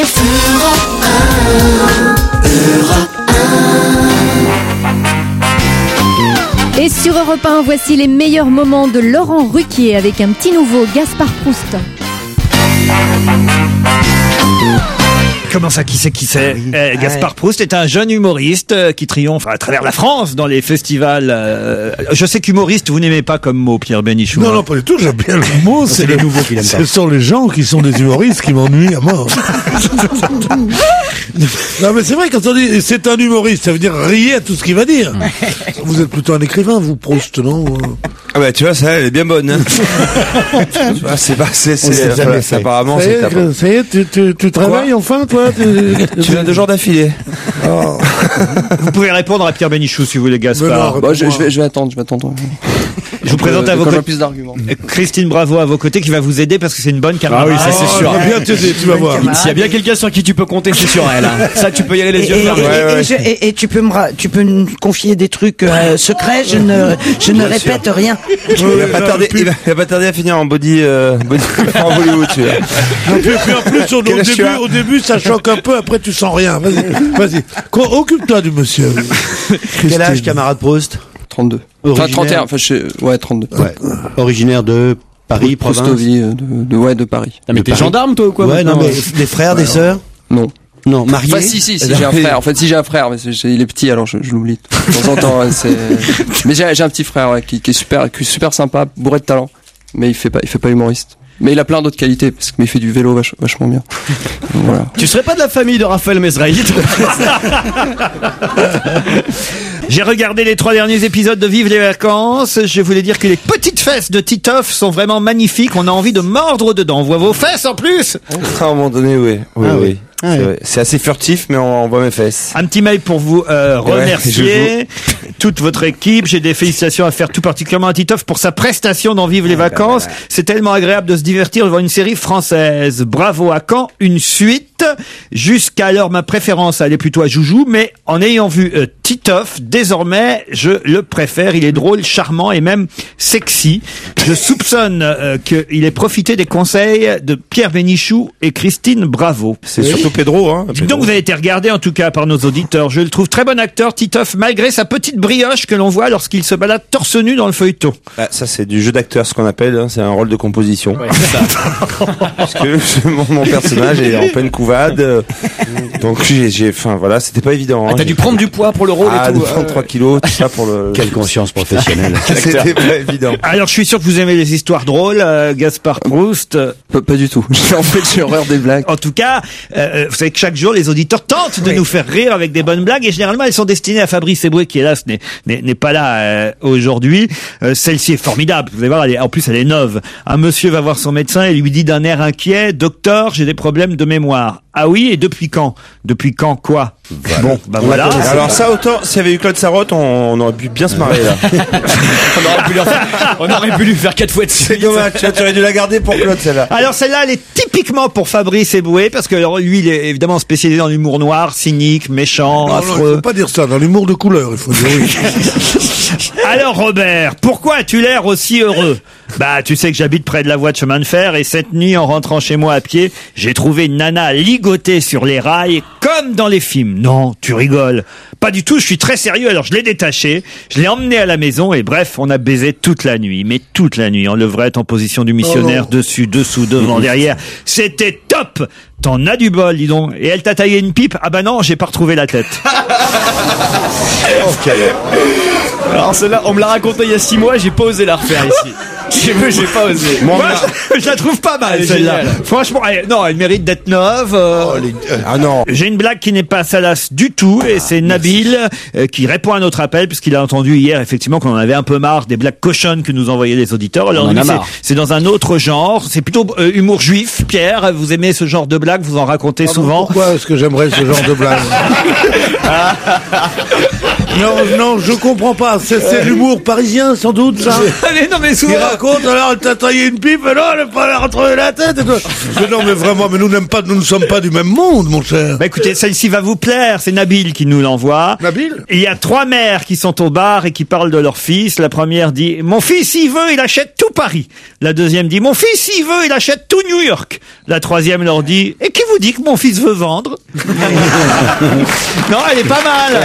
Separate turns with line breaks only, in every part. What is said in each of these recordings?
l'info.
Et sur Europe 1, voici les meilleurs moments de Laurent Ruquier avec un petit nouveau, Gaspard Proust.
Comment ça, qui c'est Gaspard Proust est un jeune humoriste qui triomphe à travers la France dans les festivals. Je sais qu'humoriste, vous n'aimez pas comme mot, Pierre Bénichou.
Non, pas du tout, j'aime bien le mot.
C'est les nouveaux qui l'aiment pas.
Ce sont les gens qui sont des humoristes qui m'ennuient à mort. Non, mais c'est vrai, quand on dit c'est un humoriste, ça veut dire riez à tout ce qu'il va dire. Vous êtes plutôt un écrivain, vous, Proust, non?
Ah bah tu vois, ça elle est bien bonne. Hein. Apparemment
ça y est, tu travailles enfin, toi?
Tu viens 2 jours d'affilée.
Oh.
Vous pouvez répondre à Pierre Bénichou si vous voulez, Gaspard.
Bon, je vais attendre.
Je vous présente à vos
côtés
plus d'arguments. Christine Bravo à vos côtés qui va vous aider parce que c'est une bonne camarade.
Ah oui, ça c'est sûr.
Bien t'aider, tu vas voir.
S'il y a bien quelqu'un sur qui tu peux compter, c'est sur elle. Hein. Ça, tu peux y aller les yeux fermés.
Et tu peux me confier des trucs secrets. Je ne répète rien.
Il va pas tarder à finir en body en Bollywood. Tu vois.
Et puis en plus, au début, ça choque un peu. Après, tu sens rien. Vas-y. Occupe-toi du monsieur.
Quel âge, camarade Proust? 32. Enfin 31. Enfin 32.
Ouais. Originaire de Paris, province.
De Paris.
Ah, mais t'es gendarme toi ou quoi?
Ouais, non, mais des frères, des sœurs? Non, marié.
Enfin, si, j'ai un frère. En fait, si j'ai un frère, mais il est petit, alors je l'oublie. De temps en temps, mais j'ai un petit frère, qui est super sympa, bourré de talent. Mais il fait pas humoriste. Mais il a plein d'autres qualités, parce qu'il fait du vélo vachement bien. Voilà.
Tu serais pas de la famille de Raphaël Mesraïd?
J'ai regardé les 3 derniers épisodes de Vive les vacances. Je voulais dire que les petites fesses de Titoff sont vraiment magnifiques. On a envie de mordre dedans. On voit vos fesses en plus.
À un moment donné, oui. C'est assez furtif, mais on voit mes fesses.
Un petit mail pour vous remercier toute votre équipe. J'ai des félicitations à faire tout particulièrement à Titoff pour sa prestation dans Vive les vacances. C'est tellement agréable de se divertir devant une série française. Bravo, à quand une suite? Jusqu'alors, ma préférence allait plutôt à Joujou, mais en ayant vu Titoff, désormais, je le préfère. Il est drôle, charmant et même sexy. Je soupçonne qu'il ait profité des conseils de Pierre Bénichou et Christine Bravo.
C'est surtout Pedro, hein.
Donc vous avez été regardé en tout cas par nos auditeurs. Je le trouve très bon acteur, Titoff, malgré sa petite brioche que l'on voit lorsqu'il se balade torse nu dans le feuilleton.
Ah, ça c'est du jeu d'acteur, ce qu'on appelle, hein, c'est un rôle de composition. Ouais, c'est ça. Parce que mon personnage est en pleine couvade, donc voilà, c'était pas évident.
Ah, t'as dû prendre du poids pour le rôle et tout.
De prendre 3 kilos, tout ça pour le.
Quelle conscience professionnelle.
C'était pas évident.
Alors je suis sûr que vous aimez les histoires drôles, Gaspard Proust.
Pas du tout. En fait, j'ai horreur des blagues.
En tout cas, vous savez que chaque jour, les auditeurs tentent de nous faire rire avec des bonnes blagues et généralement, elles sont destinées à Fabrice Eboué qui, hélas, n'est pas là aujourd'hui. Celle-ci est formidable. Vous allez voir, en plus, elle est neuve. Un monsieur va voir son médecin et lui dit d'un air inquiet, « Docteur, j'ai des problèmes de mémoire. » Ah oui, et depuis quand? Depuis quand quoi? Voilà. Bon, voilà.
Alors ça, autant, s'il y avait eu Claude Sarraute, on aurait pu bien se marrer, là.
on aurait pu lui faire 4 fois de suite.
C'est dommage, tu aurais dû la garder pour Claude, celle-là.
Alors celle-là, elle est typiquement pour Fabrice Eboué, parce que lui, il est évidemment spécialisé dans l'humour noir, cynique, méchant, affreux.
Non, il faut pas dire ça, dans l'humour de couleur, il faut dire oui.
Alors Robert, pourquoi as-tu l'air aussi heureux? Bah, tu sais que j'habite près de la voie de chemin de fer et cette nuit, en rentrant chez moi à pied, j'ai trouvé une nana ligotée sur les rails, comme dans les films. Non, tu rigoles. Pas du tout, je suis très sérieux, alors je l'ai détachée, je l'ai emmenée à la maison et bref, on a baisé toute la nuit. Mais toute la nuit, en levrette, en position du missionnaire, dessus, dessous, devant, derrière. C'était top! T'en as du bol, dis donc. Et elle t'a taillé une pipe? Ah bah non, j'ai pas retrouvé la tête.
Alors celle-là, on me l'a raconté il y a 6 mois, j'ai pas osé la refaire ici. J'ai pas osé.
Moi, je la trouve pas mal, celle-là. Franchement, elle mérite d'être neuve.
Ah non.
J'ai une blague qui n'est pas salace du tout, et c'est Nabil qui répond à notre appel, puisqu'il a entendu hier, effectivement, qu'on en avait un peu marre des blagues cochonnes que nous envoyaient les auditeurs. Alors, c'est dans un autre genre. C'est plutôt humour juif. Pierre, vous aimez ce genre de blague? Vous en racontez souvent?
Pourquoi est-ce que j'aimerais ce genre de blague? Non, je comprends pas. C'est l'humour parisien, sans doute, ça.
Allez, non, mais souvent.
Il raconte, alors, elle t'a taillé une pipe, et non, elle n'a pas retrouvé la tête, et toi. Mais non, mais vraiment, mais nous ne sommes pas du même monde, mon cher.
Bah écoutez, celle-ci va vous plaire, c'est Nabil qui nous l'envoie.
Nabil?
Il y a 3 mères qui sont au bar et qui parlent de leur fils. La première dit « Mon fils, s'il veut, il achète tout Paris ». La deuxième dit « Mon fils, s'il veut, il achète tout New York ». La troisième leur dit « Et qui vous dit que mon fils veut vendre ?» Non, elle est pas mal.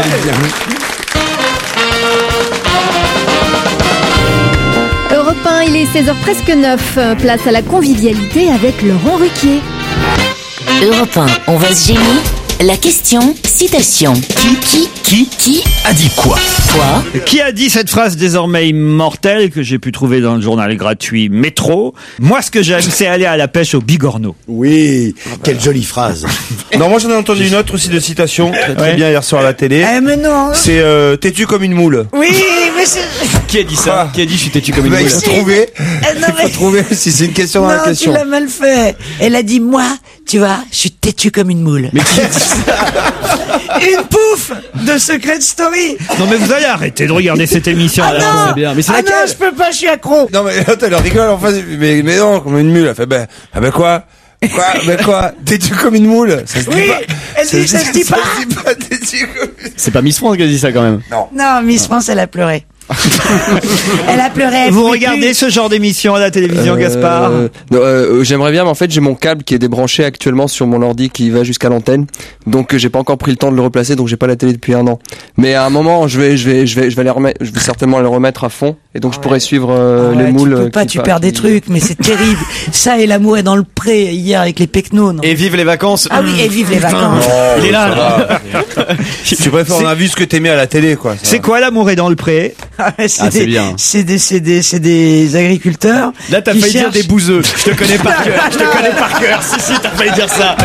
Europe 1, il est 16h presque 9. Place à la convivialité avec Laurent Ruquier.
Europe 1, on va se gêner. La question, citation. Qui
a dit quoi?
Qui a dit cette phrase désormais immortelle que j'ai pu trouver dans le journal gratuit Métro? Moi, ce que j'aime, c'est aller à la pêche au bigorneau.
Oui, quelle jolie phrase.
Non, moi j'en ai entendu une autre aussi de citation, très bien hier soir à la télé.
Mais non.
C'est têtu comme une moule.
Oui, mais c'est...
Qui a dit ça? Qui a dit je suis têtu comme une
Bah,
moule?
il faut trouver.
non, mais...
Il faut trouver si c'est une question dans la
Non,
question.
tu l'as mal fait. Elle a dit, moi, tu vois, je suis têtu comme une moule.
Mais qui a dit ça?
Une pouffe de Secret Story.
Non, mais vous allez arrêter de regarder cette émission.
Ah
là.
non,
c'est bien. Mais c'est
ah
laquelle?
non, je peux pas, je suis accro.
Non mais l'autre elle rigole en face, mais non, comme une mule. Elle fait quoi? Quoi? Têtu comme une moule. Ça se dit
Oui,
pas.
elle dit, ça se dit pas.
Ça se dit pas têtu comme une...
C'est pas Miss France qui a dit ça quand même.
Non, Miss France, elle a pleuré. Elle a pleuré. Elle
Vous
pouvait
regardez
plus.
ce genre d'émission à la télévision, Gaspard?
J'aimerais bien, mais en fait, j'ai mon câble qui est débranché actuellement sur mon ordi qui va jusqu'à l'antenne. Donc, j'ai pas encore pris le temps de le replacer, donc j'ai pas la télé depuis 1 an. Mais à un moment, je vais certainement le remettre à fond. Et donc, je pourrais suivre les moules.
Tu peux pas, tu perds des trucs, mais c'est terrible. Ça et l'amour est dans le pré hier avec les pecnos. Non.
Et vive les vacances.
Ah oui, et vive les vacances.
Il est là. Tu préfères, on a vu ce que t'aimais à la télé, quoi.
C'est quoi l'amour est dans le pré?
c'est bien.
C'est des agriculteurs.
Là, t'as
qui
failli dire
cherchent-
des bouseux. Je te connais par cœur. Si, t'as failli dire ça.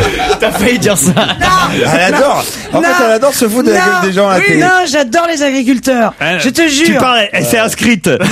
Elle adore. En fait, elle adore se foutre de la gueule des gens à la télé.
Non, j'adore les agriculteurs. Je te jure.
Tu parles, elle s'est inscrite.
Non,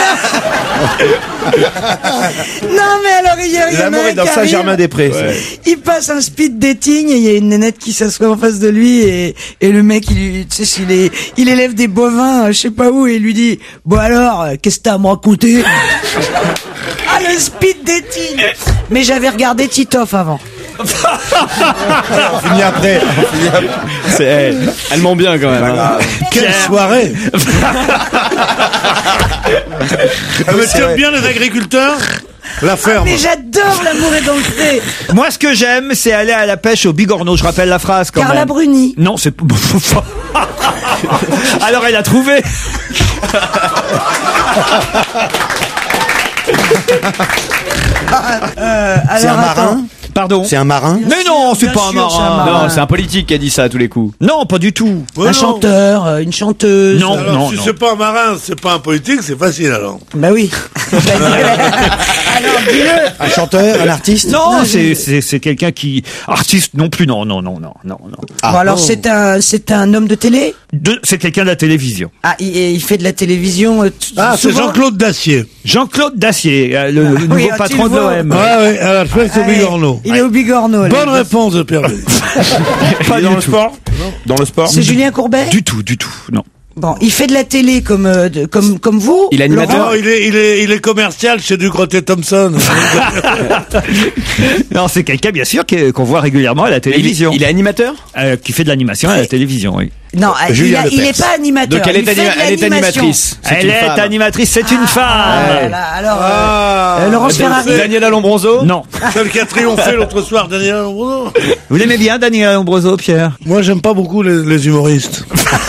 mais alors hier, il y en a
L'amour
un
est dans
qui arrive,
Saint-Germain-des-Prés.
il passe un speed dating et il y a une nénette qui s'assoit en face de lui et le mec, il élève des bovins, je sais pas où, et il lui dit, bon alors, qu'est-ce que t'as à me raconter? Ah, le speed dating! Mais j'avais regardé Titoff avant.
On finit après.
Elle ment bien quand même. Hein.
Quelle soirée. Mais tu aimes bien les agriculteurs? La ferme.
Mais j'adore l'amour est dans le pré.
Moi, ce que j'aime, c'est aller à la pêche au bigorneau. Je rappelle la phrase quand
Carla
même.
Bruni.
Non, c'est... Alors, elle a trouvé.
C'est un marin?
Pardon?
C'est un marin?
Mais non, c'est
Bien
pas un
sûr, c'est un
marin.
marin.
Non, c'est un politique qui a dit ça à tous les coups.
Non, pas du tout.
Ouais,
Un
non.
chanteur, une chanteuse.
Non,
Alors,
non,
si
non.
c'est pas un marin, c'est pas un politique, c'est facile alors.
Bah oui. Alors dis-le.
Un chanteur? Un artiste?
Non, c'est quelqu'un qui... Artiste non plus, non.
Ah.
Bon alors c'est un homme de télé.
C'est quelqu'un de la télévision.
Ah il fait de la télévision.
Ah, c'est
souvent
Jean-Claude Dacier.
Jean-Claude Dacier, le nouveau
Oui,
patron
tu
de
le vois.
l'OM.
Ouais, à la fête au
Allez,
Bigorneau.
Il est au Bigorneau. là.
Bonne réponse de Pierre.
Pas
Dans
du
le
tout.
sport? Dans le sport?
C'est Julien Courbet.
Du tout, non.
Bon, il fait de la télé comme vous.
Il est animateur.
Laurent.
Non, il est commercial chez Ducrotté Thompson.
Non, c'est quelqu'un, bien sûr, qu'on voit régulièrement à la télévision.
Il est animateur?
Qui fait de l'animation à la télévision, oui.
Non,
Julien
il
Lepers.
est pas animateur.
Donc elle
il fait de
est
l'animation.
animatrice. C'est
Elle
une
est
femme.
animatrice, c'est une femme.
Voilà, alors Laurence Ferrari.
Daniela Lombroso?
Non.
Celle qui a triomphé l'autre soir, Daniel Lombroso.
Vous l'aimez bien, Daniel Lombroso, Pierre?
Moi, j'aime pas beaucoup les humoristes.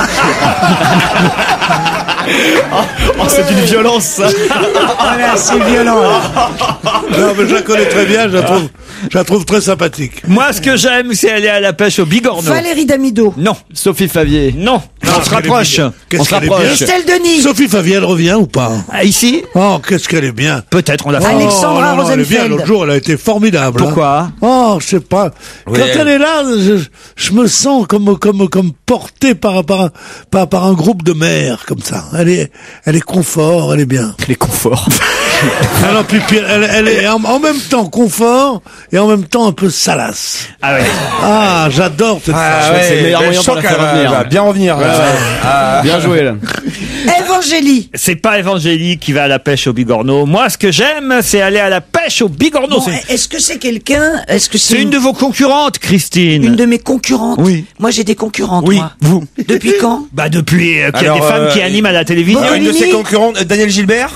Oh, c'est d'une violence, ça.
Voilà, c'est violent.
Non, mais je la connais très bien, je la trouve très sympathique.
Moi, ce que j'aime, c'est aller à la pêche au bigorneau.
Valérie Damido.
Non.
Sophie Favier.
Non. On se rapproche.
Qu'est-ce
On se
qu'elle est
rapproche.
bien.
Estelle Denis.
Sophie Favier, elle revient ou pas?
Ah, ici?
Oh, qu'est-ce qu'elle est bien.
Peut-être, on l'a fait.
Alexandra
Oh, non, elle est bien.
Rosenfeld.
L'autre jour, elle a été formidable.
Pourquoi?
Hein. Oh, je sais pas.
Oui,
Quand elle est là, je me sens comme porté par un groupe de mères, comme ça. Elle est confort, elle est bien.
Les conforts.
Alors, puis elle est en même temps confort et en même temps un peu salace.
Ah ouais.
Ah, j'adore cette phrase.
c'est le meilleur moyen
je
pour
sens
la
qu'elle
faire revenir.
va bien revenir.
Bien joué, là.
Evangélie.
C'est pas Evangélie qui va à la pêche au bigorneau. Moi, ce que j'aime, c'est aller à la pêche au bigorneau.
Bon, est-ce que c'est quelqu'un, est-ce que
C'est une de vos concurrentes, Christine.
une de mes concurrentes?
Oui.
Moi, j'ai des concurrentes,
Oui,
moi.
vous.
Depuis quand?
Bah depuis qu'il y a
Alors,
des femmes qui animent à la télévision.
bon,
Une de ses concurrents, Daniel Gilbert.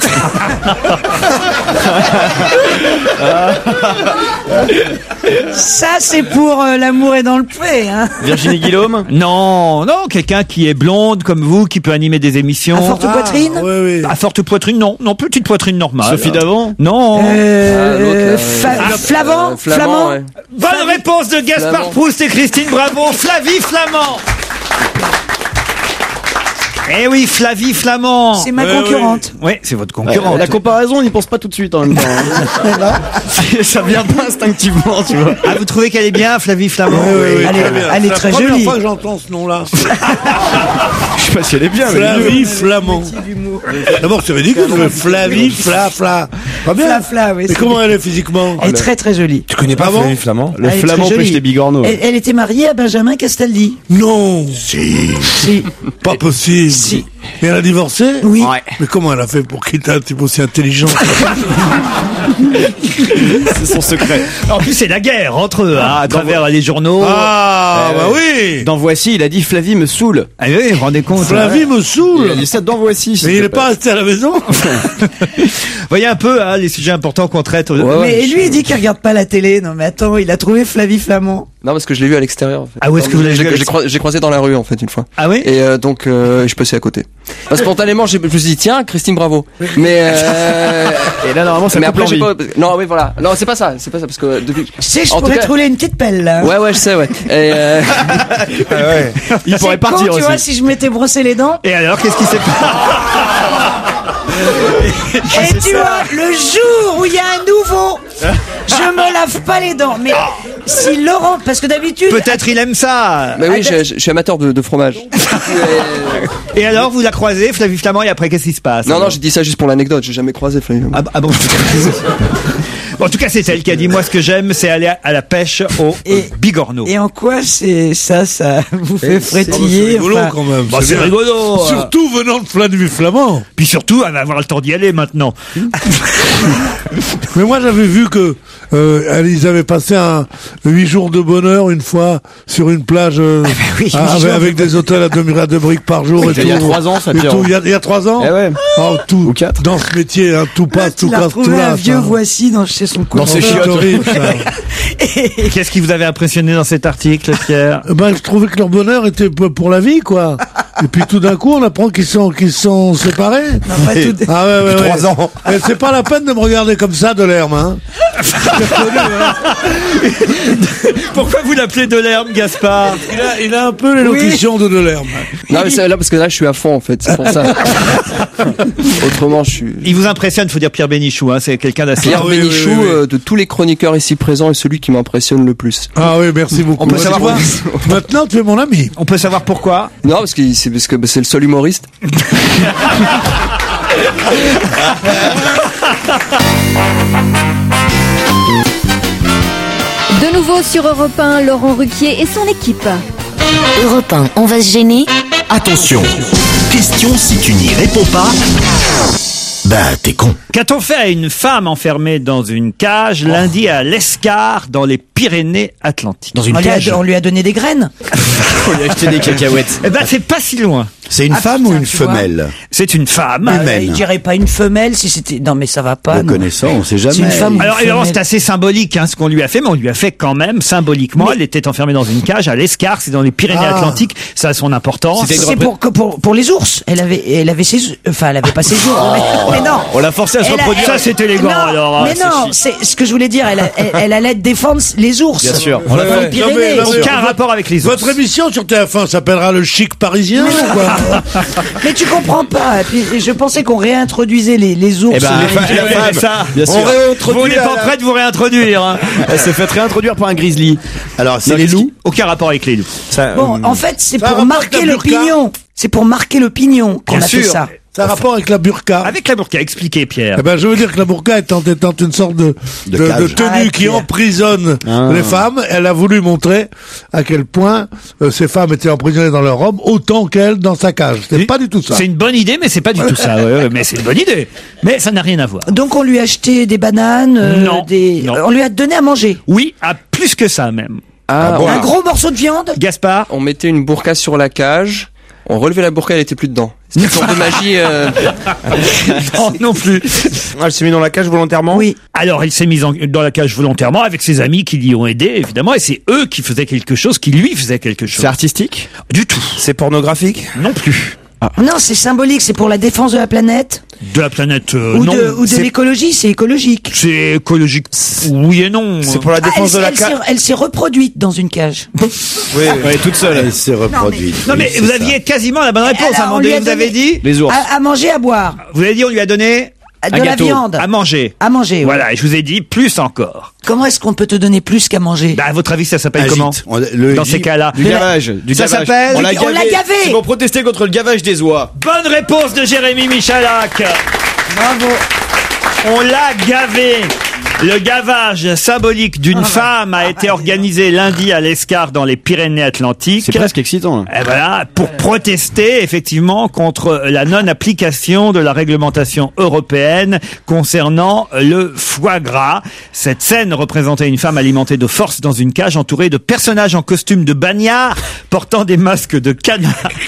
Ça, c'est pour l'amour est dans le pré, hein.
Virginie Guillaume.
Non, quelqu'un qui est blonde comme vous, qui peut animer des émissions.
À forte poitrine?
Oui, oui.
À forte poitrine, non, petite poitrine normale.
Sophie Davant.
Non.
Flavand?
Flamand, ouais.
Bonne réponse de Gaspard
Flamand.
Proust et Christine Bravo. Flavie Flamand. Eh oui, Flavie Flamand.
C'est ma concurrente.
Oui, c'est votre concurrente.
La comparaison, on n'y pense pas tout de suite en même temps. Ça vient pas instinctivement, tu vois.
Ah, vous trouvez qu'elle est bien, Flavie Flamand?
Oui,
Elle est-
très bien.
elle est
C'est
très
la première
jolie.
fois que j'entends ce nom-là.
Je sais pas si elle est bien, mais
Flavie Flamand. D'abord, c'est ridicule, je Flavie, Fla. Pas bien.
Fla, oui.
Mais comment elle est physiquement?
Elle est très très jolie.
Tu connais pas
Flamand
Flavie Flamand?
le
Elle est
flamand
très
pêche
jolie.
les bigorneaux.
Elle était mariée à Benjamin Castaldi.
Non. Si.
Si.
Pas possible.
Si.
Et elle a divorcé?
Oui.
Ouais.
Mais comment elle a fait pour quitter un type aussi intelligent?
C'est son secret.
En plus, c'est la guerre entre eux, à travers les journaux.
Ah, bah oui.
Dans Voici, il a dit Flavie me saoule.
Ah oui, vous vous rendez compte?
Flavie me
Il
saoule.
a dit ça dans Voici. s'il
Mais il
te
est
plaît.
pas resté à la maison?
Voyez un peu les sujets importants qu'on traite.
Mais lui, il dit qu'il regarde pas la télé. Non, mais attends, il a trouvé Flavie Flamand.
Non, parce que je l'ai vu à l'extérieur. En fait.
Ah, où est-ce que vous l'avez vu à
J'ai croisé dans la rue en fait une fois.
Ah oui?
Et donc je passais à côté. Spontanément, je me suis dit tiens, Christine Bravo. Mais
Et là, normalement, ça
mais
coupe
après j'ai
l'envie.
pas. Non, oui, voilà. Non, c'est pas ça parce que depuis.
Tu sais, je
En tout
pourrais
cas-
te rouler une petite pelle, là.
Ouais, je sais, ouais. Et
Il pourrait
C'est
partir
con, tu
aussi.
vois, si je m'étais brossé les dents.
Et alors, qu'est-ce qui s'est passé?
Et tu vois, le jour où il y a un nouveau, je me lave pas les dents. Mais si Laurent, parce que d'habitude,
Peut-être il aime ça.
bah oui, je suis amateur de fromage.
Et alors, vous la croisez, Flavie Flamand, et après, qu'est-ce qui se passe?
Non, j'ai dit ça juste pour l'anecdote. J'ai jamais croisé Flavie.
Ah bon. Bon, en tout cas, c'est elle qui a dit, moi, ce que j'aime, c'est aller à la pêche au bigorneau.
et en quoi c'est ça vous fait
C'est
frétiller,
rigolo
enfin.
quand même.
Bah, c'est
bien.
rigolo.
Surtout venant de Flavie Flamand.
Puis surtout, elle va avoir le temps d'y aller maintenant.
Mais moi, j'avais vu que ils avaient passé 8 jours de bonheur une fois sur une plage
oui,
avec des hôtels à 2 briques par jour et tout.
Il y a 3 ans, ça,
Et
Pierre.
tout. Il y a 3 ans.
Eh ouais.
Oh, tout.
Ou 4.
Dans ce métier, hein, tout passe, tout
Il a
casse, tout
retrouvé un
lâche.
vieux
hein.
Voici chez son
Dans ses
coiffeur.
C'est
chiottes.
horrible, ça.
Qu'est-ce qui vous avait impressionné dans cet article, Pierre?
Ben, je trouvais que leur bonheur était pour la vie, quoi. Et puis tout d'un coup, on apprend qu'ils sont séparés.
Non, pas tout-
Ah ouais.
3 ans.
Et c'est pas la peine de me regarder comme ça, Delerme, hein.
Pourquoi vous l'appelez Delerme, Gaspard?
Il a un peu l'élocution de Delerme.
Non, mais c'est là parce que là, je suis à fond en fait. C'est pour ça. Autrement, je suis.
Il vous impressionne, faut dire Pierre Bénichou, hein, c'est quelqu'un d'assez...
Pierre
Ah oui,
Bénichou,
oui, oui.
de tous les chroniqueurs ici présents, est celui qui m'impressionne le plus.
Ah oui, merci beaucoup.
On peut
Tu
savoir-
vois, maintenant, tu es mon ami.
On peut savoir pourquoi?
Non, parce que c'est le seul humoriste.
De nouveau sur Europe 1, Laurent Ruquier et son équipe.
Europe 1, on va se gêner?
Attention, question si tu n'y réponds pas, bah t'es con.
Qu'a-t-on fait à une femme enfermée dans une cage lundi à l'Escar dans les Pyrénées-Atlantiques?
Dans une cage.
On lui a donné des graines.
On lui a acheté des cacahuètes.
Eh ben, c'est pas si loin.
C'est une femme
putain,
ou une
tu vois.
femelle?
C'est une femme.
Humaine.
Il dirait pas une femelle si c'était. Non, mais ça va pas.
Le
non.
connaissant, on sait jamais.
C'est une femme.
Alors évidemment,
femelle.
c'est assez symbolique ce qu'on lui a fait, mais on lui a fait quand même symboliquement. Elle était enfermée dans une cage à l'Escar, c'est dans les Pyrénées-Atlantiques. Ça a son importance.
C'est pour les ours. Elle avait ses, enfin, elle avait pas ses jours. Mais non.
On l'a forcé à se
Elle a-
reproduire.
Ça, c'est élégant,
Non,
alors.
mais non, c'est ce que je voulais dire. Elle allait défendre les ours.
Bien sûr.
On
On l'a
l'a
fait.
Pyrénées.
Non, mais-
Aucun rapport avec les autres.
Votre émission sur TF1 s'appellera Le Chic Parisien ou quoi?
Mais tu comprends pas. Et puis, je pensais qu'on réintroduisait les ours.
Eh ben,
Ça,
Bien sûr.
vous n'êtes pas prêt de vous réintroduire. Hein.
Elle s'est fait réintroduire par un grizzly.
Alors, c'est
Non,
les
qu'est-ce
loups.
Aucun rapport avec les loups.
Bon, en fait, c'est
Ça
pour
rapporte
marquer
la burqa.
l'opinion. C'est pour marquer l'opinion qu'on
Bien
a fait
sûr.
ça.
Ça a rapport avec la burqa.
Avec la burqa, expliquez Pierre.
Eh ben, je veux dire que la burqa étant une sorte de tenue qui emprisonne les femmes, elle a voulu montrer à quel point ces femmes étaient emprisonnées dans leur robe autant qu'elles dans sa cage. C'est pas du tout ça.
C'est une bonne idée, mais c'est pas du tout ça. Mais c'est une bonne idée. Mais ça n'a rien à voir.
Donc on lui a acheté des bananes,
Non.
on lui a donné à manger.
Oui, à plus que ça même.
Un gros morceau de viande.
Gaspard.
On mettait une burqa sur la cage, on relevait la burqa, elle était plus dedans. C'était une forme de magie.
Non plus.
Elle s'est mise dans la cage volontairement.
Oui.
Alors, il s'est mis dans la cage volontairement avec ses amis qui l'y ont aidé, évidemment, et c'est eux qui faisaient quelque chose, qui lui faisaient quelque chose.
C'est artistique?
Du tout.
C'est pornographique?
Non plus.
Non, c'est symbolique, c'est pour la défense de la planète.
De la planète,
Ou
non.
de l'écologie, c'est écologique.
C'est écologique, oui et non.
C'est pour la défense de la cage.
Elle s'est reproduite dans une cage.
Oui,
toute seule.
Elle s'est reproduite.
Non mais
Oui,
vous
c'est
aviez quasiment la bonne réponse.
Alors,
À un moment
on lui
donné,
a
vous avez
donné-
dit.
Les ours.
À manger, à boire.
Vous avez dit, on lui a donné
De la
gâteau.
viande.
à manger.
À manger, oui.
Voilà, et je vous ai dit plus encore.
Comment est-ce qu'on peut te donner plus qu'à manger?
Bah, à votre avis, ça s'appelle
Un
comment
gîte. Dans
dans ces cas-là?
Du gavage.
Ça s'appelle
On l'a
On l'a gavé.
C'est pour protester contre le gavage des oies.
Bonne réponse de Jérémy Michalak.
Bravo.
On l'a gavé. Le gavage symbolique d'une femme a été organisé lundi à l'Escar dans les Pyrénées-Atlantiques.
C'est presque excitant.
Et voilà, pour protester effectivement contre la non-application de la réglementation européenne concernant le foie gras. Cette scène représentait une femme alimentée de force dans une cage entourée de personnages en costume de bagnard portant des masques de canard.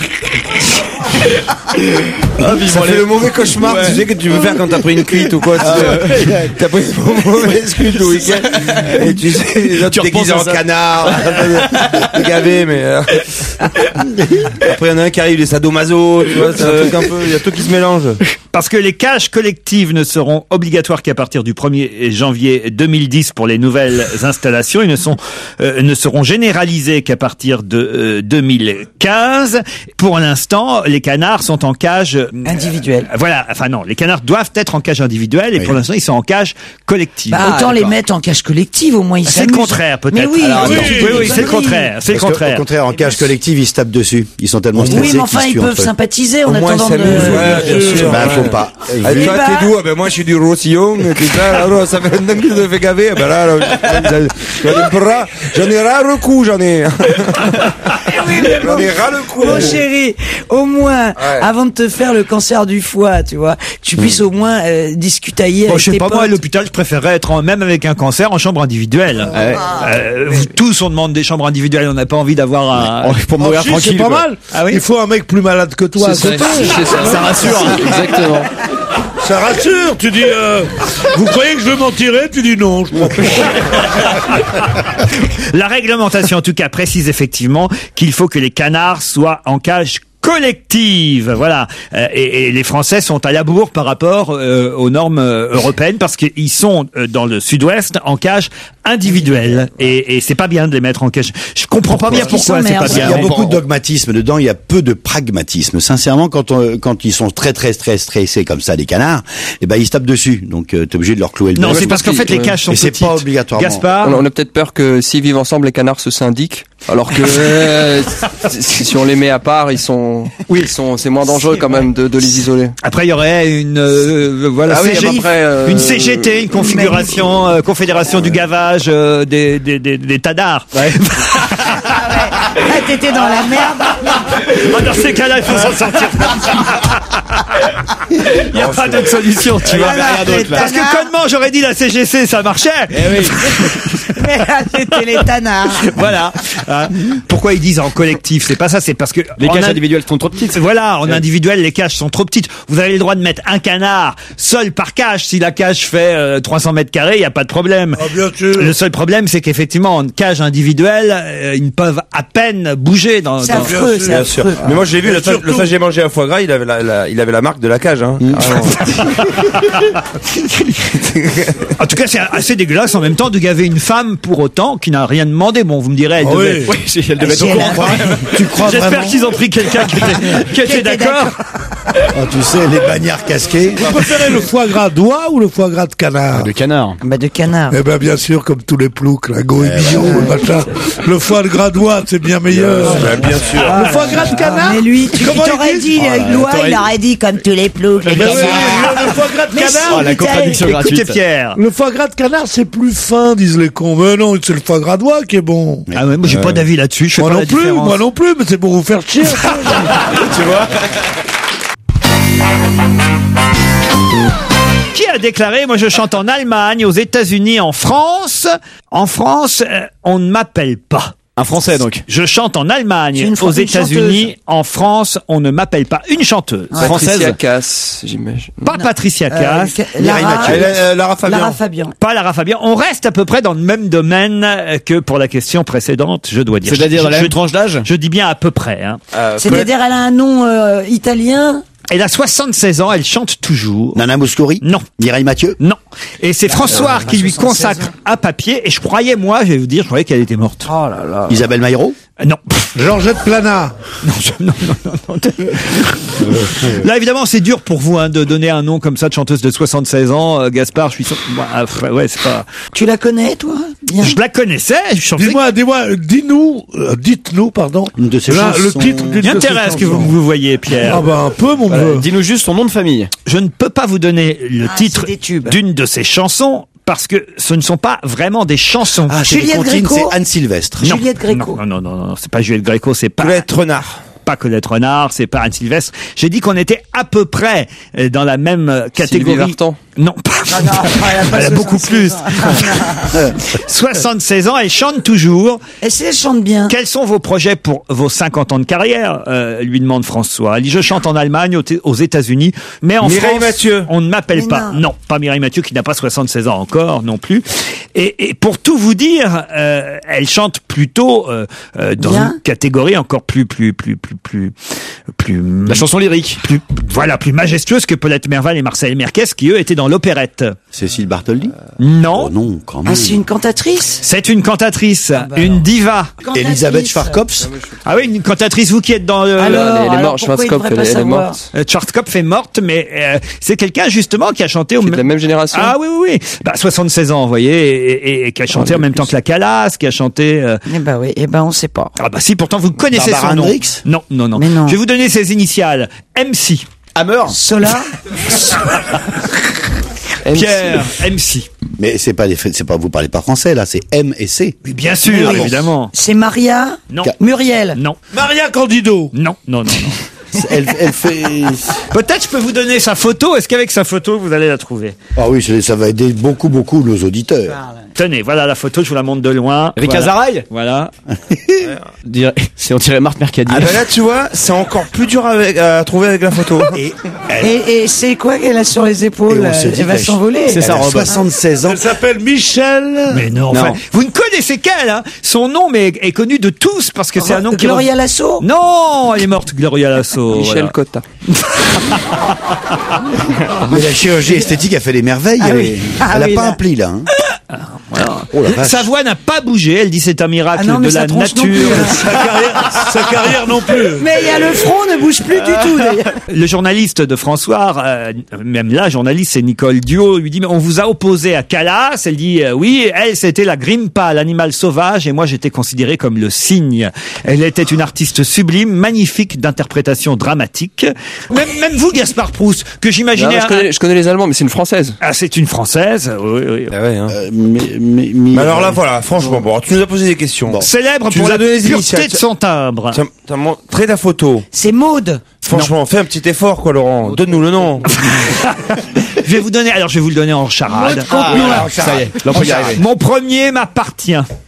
Ça fait le mauvais cauchemar, tu sais, que tu veux faire quand t'as pris une cuite ou quoi. T'as pris une mauvaise cuite le week-end. Et tu sais, les autres déguisés en canard. T'es gavé, mais après, il y en a un qui arrive, les sadomaso, tu vois, c'est un truc un peu, il y a tout qui se mélange.
Parce que les cages collectives ne seront obligatoires qu'à partir du 1er janvier 2010 pour les nouvelles installations. Ils ne seront généralisés qu'à partir de 2015. Pour l'instant, les canards sont en cage
Individuelle.
Voilà, enfin non, les canards doivent être en cage individuelle et pour l'instant ils sont en cage collective.
Bah, autant les mettre en cage collective, au moins ils
C'est le
s'amusent.
contraire peut-être.
Mais oui,
Alors,
oui,
oui, c'est le contraire. C'est le
Parce que,
contraire.
au contraire, en cage collective, ils se tapent dessus. Ils sont tellement stressés
Oui, mais enfin,
qu'ils se
ils
tuent
peuvent
entre eux.
sympathiser en
Au moins,
attendant
ils s'amusent,
de...
ouais, bien sûr.
Bah, faut pas.
Ah,
Vu-
toi,
bah.
t'es d'où? Ah, ben, moi, je suis du Roussillon, et tout ça. Alors, ça fait longtemps que je me fais gaver. Ah, ben là, j'en ai ras le coup, j'en ai. J'en ai ras le coup.
Mon chéri, au moins, avant de te faire le cancer du foie, tu vois, tu puisses au moins discutailler
Bon,
avec
je sais
tes
pas,
potes.
moi, à l'hôpital, je préférerais être même avec un cancer en chambre individuelle. Tous, on demande des chambres individuelles, on n'a pas envie d'avoir un...
Pour mourir
Si,
tranquille.
c'est pas
quoi.
mal.
Ah oui.
Il faut un mec plus malade que toi à côté.
Ça rassure. Exactement.
Ça rassure. Tu dis, vous croyez que je veux m'en tirer? Tu dis non. Je crois pas.
La réglementation, en tout cas, précise effectivement qu'il faut que les canards soient en cage collective, voilà. Et les Français sont à la bourre par rapport aux normes européennes parce qu'ils sont dans le Sud-Ouest en cage individuelle et c'est pas bien de les mettre en cage. Je comprends pas bien pourquoi c'est pas
Il y
bien.
a beaucoup de dogmatisme dedans, il y a peu de pragmatisme. Sincèrement, quand ils sont très stressés comme ça, les canards, eh ben ils se tapent dessus. Donc t'es obligé de leur clouer le
Non,
dos.
c'est parce qu'en fait les cages sont
Et c'est
petites.
pas obligatoirement.
Gaspard,
On a peut-être peur que s'ils vivent ensemble, les canards se syndiquent. Alors que si on les met à part, c'est moins dangereux quand même de les isoler.
après il y aurait une voilà
Ah oui,
CG,
après,
une CGT, une configuration confédération du gavage des tadards.
Ah, t'étais dans la merde.
Ah, dans ces cas-là, il faut s'en sortir. Il n'y a pas d'autre solution, tu vois.
Voilà,
Rien d'autre, là. Parce que connement, j'aurais dit la CGC, ça marchait.
Mais là, c'était les tanards.
Voilà. Pourquoi ils disent en collectif? C'est pas ça, c'est parce que
Les
en
cages
in-
individuelles sont trop petites.
Voilà, en individuel, les cages sont trop petites. Vous avez le droit de mettre un canard seul par cage. Si la cage fait 300 mètres carrés, il n'y a pas de problème.
Ah, bien sûr.
Le seul problème, c'est qu'effectivement, en cage individuelle, ils ne peuvent à peine bouger dans...
C'est affreux, c'est
Bien sûr.
affreux.
Mais moi, j'ai vu, le fois que j'ai mangé un foie gras, il avait la marque de la cage, hein. hein.
En tout cas, c'est assez dégueulasse en même temps de gaver une femme pour autant qui n'a rien demandé. Bon, vous me direz, elle devait.
Oui.
Oui, elle devait être au courant.
Tu crois
J'espère
vraiment
qu'ils ont pris quelqu'un qui était d'accord.
Oh, tu sais, les bagnards casqués.
Vous préférez le foie gras d'oie ou le foie gras de canard?
De canard.
Bah de canard.
Eh ben bien sûr, comme tous les ploucs, la goémillon, le machin. Le foie de gras d'oie, c'est bien meilleur.
Bien sûr.
Le foie gras de canard?
Mais lui,
Comment
il t'aurait
ils
dit, Lois, il aurait dit comme tous les ploucs.
Eh ben oui, le foie gras de canard.
La contradiction
Écoutez,
gratuite.
Pierre.
Le foie gras de canard, c'est plus fin, disent les cons. Mais non, c'est le foie gras d'oie qui est bon.
Ah ouais, moi j'ai pas d'avis là-dessus. Je sais
Moi
pas
non
la
plus,
différence.
moi non plus, mais c'est pour vous faire chier.
Tu vois?
Qui a déclaré, moi je chante en Allemagne, aux États-Unis, en France. En France, on ne m'appelle pas.
Un Français, donc.
Je chante en
C'est
Allemagne,
une
aux
une
États-Unis,
chanteuse.
en France, on ne m'appelle pas. Une chanteuse.
Patricia Cass, j'imagine.
Pas Patricia Cass,
Lara Fabian.
Lara Fabian.
pas Lara Fabian. On reste à peu près dans le même domaine que pour la question précédente, je dois dire.
C'est-à-dire dans la
Je-
même tranche d'âge?
Je dis bien à peu près. Hein.
C'est-à-dire, elle a un nom italien.
Elle a 76 ans, elle chante toujours.
Nana Mouskouri?
Non.
Mireille Mathieu?
Non. Et c'est François qui lui consacre un papier. Et je croyais, moi, je vais vous dire, je croyais qu'elle était morte.
Oh là là.
Isabelle Maillot?
Non.
Georgette Plana.
Non. Là, évidemment, c'est dur pour vous de donner un nom comme ça de chanteuse de 76 ans. Gaspard, je suis sûr. Ouais, c'est pas.
Tu la connais, toi? Bien.
Je la connaissais. Je pensais
Dites-nous, pardon.
Une de ses
Là, le
chansons.
titre d'une de ses
m'intéresse que
chansons.
vous voyez, Pierre.
Ah bah un peu, mon neveu.
Dis-nous juste son nom de famille.
Je ne peux pas vous donner le titre
c'est des tubes.
d'une de ses chansons parce que ce ne sont pas vraiment des chansons.
Ah, c'est des
Juliette
comptines,
Gréco.
c'est Anne Sylvestre.
Non.
Juliette Gréco.
Non, c'est pas Juliette Gréco, c'est pas
Colette Renard.
pas Colette Renard, c'est pas Anne Sylvestre. J'ai dit qu'on était à peu près dans la même catégorie.
Sylvie Vartan.
Non, elle a beaucoup plus. 76 ans, elle chante toujours.
Et si elle chante bien.
Quels sont vos projets pour vos 50 ans de carrière lui demande François. Elle dit, je chante en Allemagne, aux États-Unis, mais en
Mireille
France,
Mathieu.
on ne m'appelle
Mais
pas.
non.
Non, pas Mireille Mathieu, qui n'a pas 76 ans encore non plus. Et pour tout vous dire, elle chante plutôt dans
Bien.
une catégorie encore plus
La chanson lyrique.
plus majestueuse que Paulette Merval et Marcel Merquez, qui eux étaient dans l'opérette.
Cécile Bartholdi?
Non.
Oh non, quand même.
Ah, c'est une cantatrice.
C'est une cantatrice, une diva.
Cantatrice.
Elisabeth Schwarzkopf?
Ah oui, une cantatrice, vous qui êtes dans
Alors,
Elle est morte,
pourquoi il
Schwarzkopf,
devrait pas
elle est
savoir
morte.
Schwarzkopf est morte, mais c'est quelqu'un justement qui a chanté au
Qui est de la même génération.
Ah oui. Bah 76 ans, vous voyez, et qui a chanté en même temps que la Calas, qui a chanté.
Eh ben oui, eh ben on sait pas.
Ah bah si, pourtant vous connaissez
Barbara
son nom.
Hendricks?
Non.
Mais non.
Je vais vous donner ses initiales. MC.
Hammer.
Sola.
Pierre. MC.
Mais c'est pas vous parlez pas français, là, c'est M et C.
Oui, bien sûr,
Oui.
évidemment.
C'est Maria.
Non.
Muriel.
Non.
Maria Candido.
Non.
Elle fait...
Peut-être je peux vous donner sa photo. Est-ce qu'avec sa photo, vous allez la trouver?
Ah oui, ça va aider beaucoup nos auditeurs.
Tenez, voilà la photo, je vous la montre de loin.
Rika Zaraï.
Voilà.
On dirait Marc Mercadier.
Ah bah là, tu vois, c'est encore plus dur à trouver avec la photo.
Et c'est quoi qu'elle a sur les épaules?
Et on se dit
Elle va
qu'elle-
s'envoler.
C'est
Elle
sa
a
robe.
76 ans.
Elle s'appelle Michel.
Mais non, enfin, vous ne connaissez qu'elle, hein. Son nom est connu de tous parce que c'est un nom qui...
Gloria Lasso.
Non, elle est morte, Gloria Lasso.
Michel
voilà.
Cotta.
Mais la chirurgie esthétique a fait des merveilles.
Ah
elle
oui.
elle a
oui,
pas
là.
un pli, là. Hein. Oh la vache.
Sa voix n'a pas bougé, elle dit c'est un miracle
Ah non, mais
de
sa
la
tronche non
nature.
plus, hein.
Sa carrière non plus.
Mais il y a le front ne bouge plus du tout d'ailleurs.
Le journaliste de François, même la journaliste, c'est Nicole Duo, lui dit mais on vous a opposé à Calas. Elle dit oui, elle c'était la grimpa, l'animal sauvage, et moi j'étais considéré comme le cygne. Elle était une artiste sublime, magnifique d'interprétation dramatique. Même vous, Gaspard Proust, que
Non,
j'imaginais.
je connais les Allemands, mais c'est une française.
Ah, c'est une française. Oui.
Ah ouais, hein.
Mais
Alors là, voilà, franchement, bon, tu nous as posé des questions.
Bon.
Célèbre
Tu
pour
nous
la
as donné les
pureté
initiales.
de son timbre.
Tiens, t'as montré ta photo.
C'est Maude.
Franchement, fais un petit effort, quoi, Laurent. Donne-nous le nom.
Je vais vous le donner en charade.
Ça y est, là, on peut y arriver.
Mon premier m'appartient.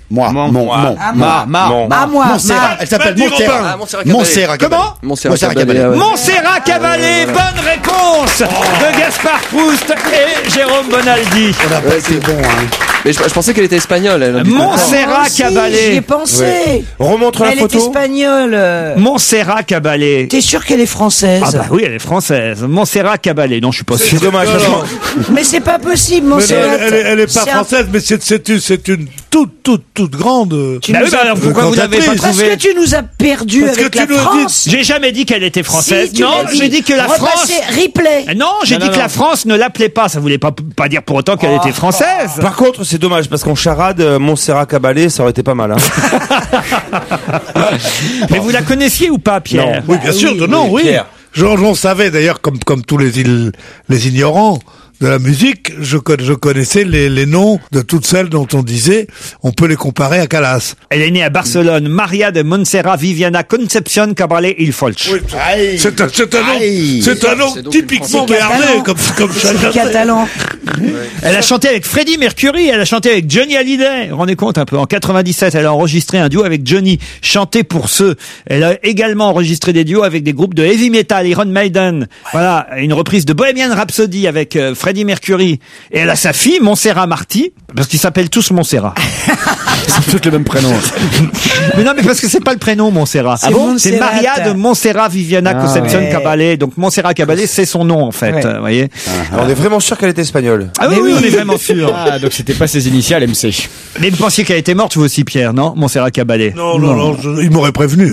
Moi.
Montserrat.
Elle s'appelle Montserrat.
Montserrat Caballé.
Comment
Montserrat Caballé.
Montserrat Caballé, bonne réponse de Gaspard Proust et Jérôme Bonaldi.
C'est bon, hein.
Mais je pensais qu'elle était espagnole. Elle.
Montserrat Caballé.
J'y ai pensé.
Ouais. Remontre la
Elle
photo.
est espagnole.
Montserrat Caballé.
T'es sûr qu'elle est française?
Ah bah oui, elle est française. Montserrat Caballé. Non, je suis pas sûr.
C'est dommage.
Mais c'est pas possible,
Mais
Montserrat.
elle est pas française, mais c'est une toute grande.
Bah oui, bah alors pourquoi vous l'avez pas
cantatrice.
Parce
trouvé?
que tu nous as perdu
Parce
avec
que
la
tu nous as dit-
France.
J'ai jamais dit qu'elle était française.
Si, tu
non,
l'as
j'ai dit que la France.
Repassez, replay.
Non, j'ai dit que la France ne l'appelait pas. Ça voulait pas dire pour autant qu'elle était française.
Par contre, c'est dommage parce qu'en charade, Montserrat Caballé, ça aurait été pas mal. Hein.
Mais vous la connaissiez ou pas, Pierre?
Oui, bien sûr, oui.
Pierre.
On savait d'ailleurs, comme tous les ignorants de la musique, je connaissais les noms de toutes celles dont on disait, on peut les comparer à Calas.
Elle est née à Barcelone. Maria de Montserrat Viviana Concepción Caballé il Folch.
Oui, c'est un nom typiquement
C'est catalan.
béarnais, comme
C'est
chacun.
catalan.
Elle a chanté avec Freddie Mercury, elle a chanté avec Johnny Hallyday. Vous vous rendez compte un peu? En 97, elle a enregistré un duo avec Johnny, chanté pour ceux. Elle a également enregistré des duos avec des groupes de heavy metal, Iron Maiden. Voilà, une reprise de Bohemian Rhapsody avec Freddie Mercury. Et elle a sa fille, Montserrat Marty, parce qu'ils s'appellent tous Montserrat.
C'est tous le même prénom.
Mais non, mais parce que c'est pas le prénom Montserrat.
Ah bon?
C'est Maria de Montserrat Viviana Concepción
ouais.
Caballé. Donc Montserrat Caballé, c'est son nom en fait.
Ouais.
Vous voyez?
On est vraiment sûr qu'elle était espagnole.
Ah oui, on est vraiment sûr.
Ah, donc c'était pas ses initiales, MC.
Mais vous pensiez qu'elle était morte vous aussi, Pierre, non? Montserrat Caballé.
Non, il m'aurait prévenu.